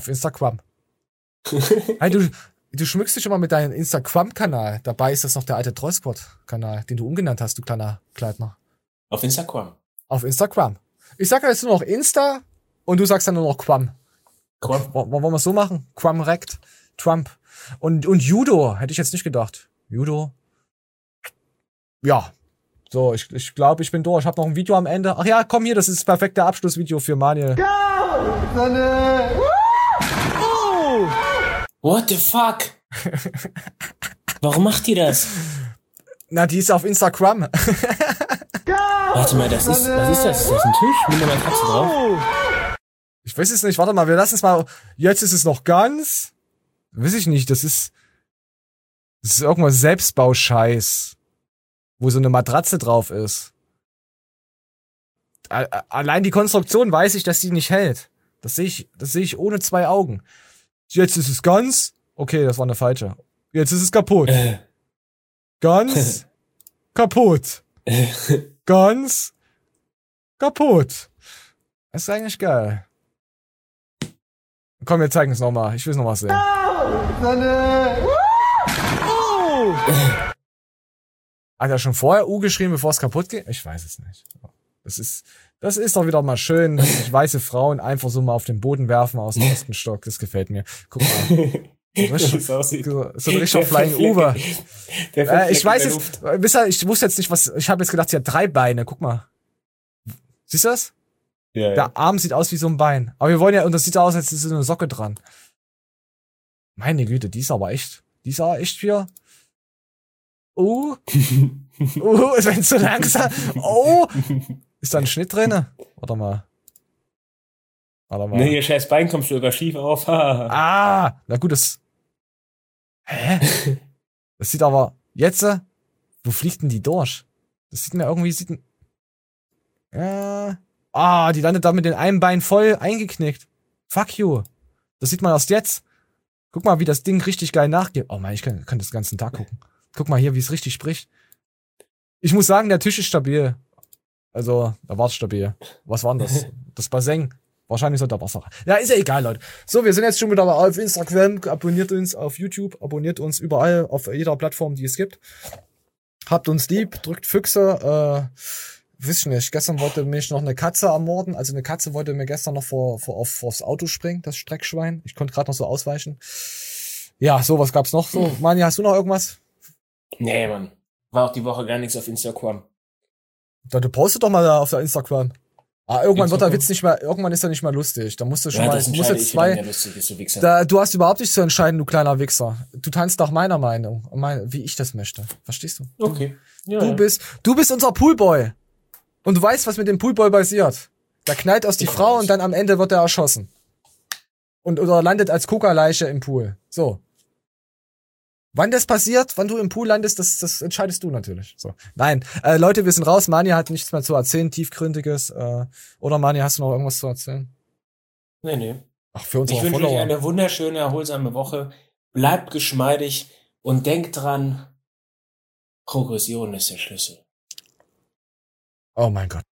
Hey, du schmückst dich immer mit deinem Instagram-Kanal. Dabei ist das noch der alte Trollsquad-Kanal, den du umgenannt hast, du kleiner Kleidner. Auf Instagram. Ich sag jetzt nur noch Insta und du sagst dann nur noch Quam. Wollen wir es so machen? Quam rect. Trump. Und Judo, hätte ich jetzt nicht gedacht. Judo. Ja. So, ich glaube, ich bin durch. Ich habe noch ein Video am Ende. Ach ja, komm hier, das ist das perfekte Abschlussvideo für Manuel. What the fuck? Warum macht die das? Na, die ist auf Instagram. Warte mal, was ist das? Ist das ein Tisch? Mit einer Katze drauf? Ich weiß es nicht. Warte mal, wir lassen es mal. Jetzt ist es noch ganz. Weiß ich nicht. Das ist irgendwas Selbstbauscheiß, wo so eine Matratze drauf ist. Allein die Konstruktion weiß ich, dass sie nicht hält. Das sehe ich ohne 2 Augen. Jetzt ist es ganz. Okay, das war eine falsche. Jetzt ist es kaputt. Ganz kaputt. Ganz kaputt. Das ist eigentlich geil. Komm, wir zeigen es nochmal. Ich will es nochmal sehen. Hat er schon vorher U geschrieben, bevor es kaputt geht? Ich weiß es nicht. Das ist doch wieder mal schön, dass sich weiße Frauen einfach so mal auf den Boden werfen aus dem ersten Stock. Das gefällt mir. Guck mal. So ein richtiger Flying Uber. Ich weiß jetzt, ich wusste jetzt nicht, ich habe jetzt gedacht, sie hat 3 Beine. Guck mal. Siehst du das? Ja. Der Arm sieht aus wie so ein Bein. Aber wir wollen ja, und das sieht aus, als ist so eine Socke dran. Meine Güte, die ist aber echt hier. Wenn es so langsam. Ist da ein Schnitt drin? Warte mal. Nee, ihr scheiß Bein kommt sogar schief auf. Na gut, das... Hä? Das sieht aber... Jetzt? Wo fliegt denn die durch? Das sieht mir irgendwie... die landet da mit dem einen Bein voll eingeknickt. Fuck you. Das sieht man erst jetzt. Guck mal, wie das Ding richtig geil nachgeht. Oh man, ich kann das ganzen Tag gucken. Guck mal hier, wie es richtig spricht. Ich muss sagen, der Tisch ist stabil. Also, da war es stabil. Was war denn das? Das Bassin. Wahrscheinlich soll da Wasser. Ja, ist ja egal, Leute. So, wir sind jetzt schon wieder auf Instagram. Abonniert uns auf YouTube. Abonniert uns überall, auf jeder Plattform, die es gibt. Habt uns lieb. Drückt Füchse. Wisst nicht. Gestern wollte mich noch eine Katze ermorden. Also eine Katze wollte mir gestern noch vors Auto springen. Das Streckschwein. Ich konnte gerade noch so ausweichen. Ja, so, was gab's noch so? Mani, hast du noch irgendwas? Nee, Mann. War auch die Woche gar nichts auf Instagram. Du postet doch mal da auf der Instagram. Irgendwann wird der Witz nicht mehr, irgendwann ist er nicht mehr lustig. Da musst du schon mal, muss jetzt zwei, du hast überhaupt nicht zu entscheiden, du kleiner Wichser. Du tanzt nach meiner Meinung, wie ich das möchte. Verstehst du? Okay. Ja, du bist unser Poolboy. Und du weißt, was mit dem Poolboy passiert. Da knallt aus die Frau und dann am Ende wird er erschossen. Oder landet als Kokaleiche im Pool. So. Wann das passiert, wann du im Pool landest, das entscheidest du natürlich. So. Nein, Leute, wir sind raus. Mani hat nichts mehr zu erzählen, tiefgründiges. Oder Mani, hast du noch irgendwas zu erzählen? Nee. Ach, für unsere Ich wünsche Follower. euch eine wunderschöne, erholsame Woche. Bleibt geschmeidig und denkt dran, Progression ist der Schlüssel. Oh mein Gott.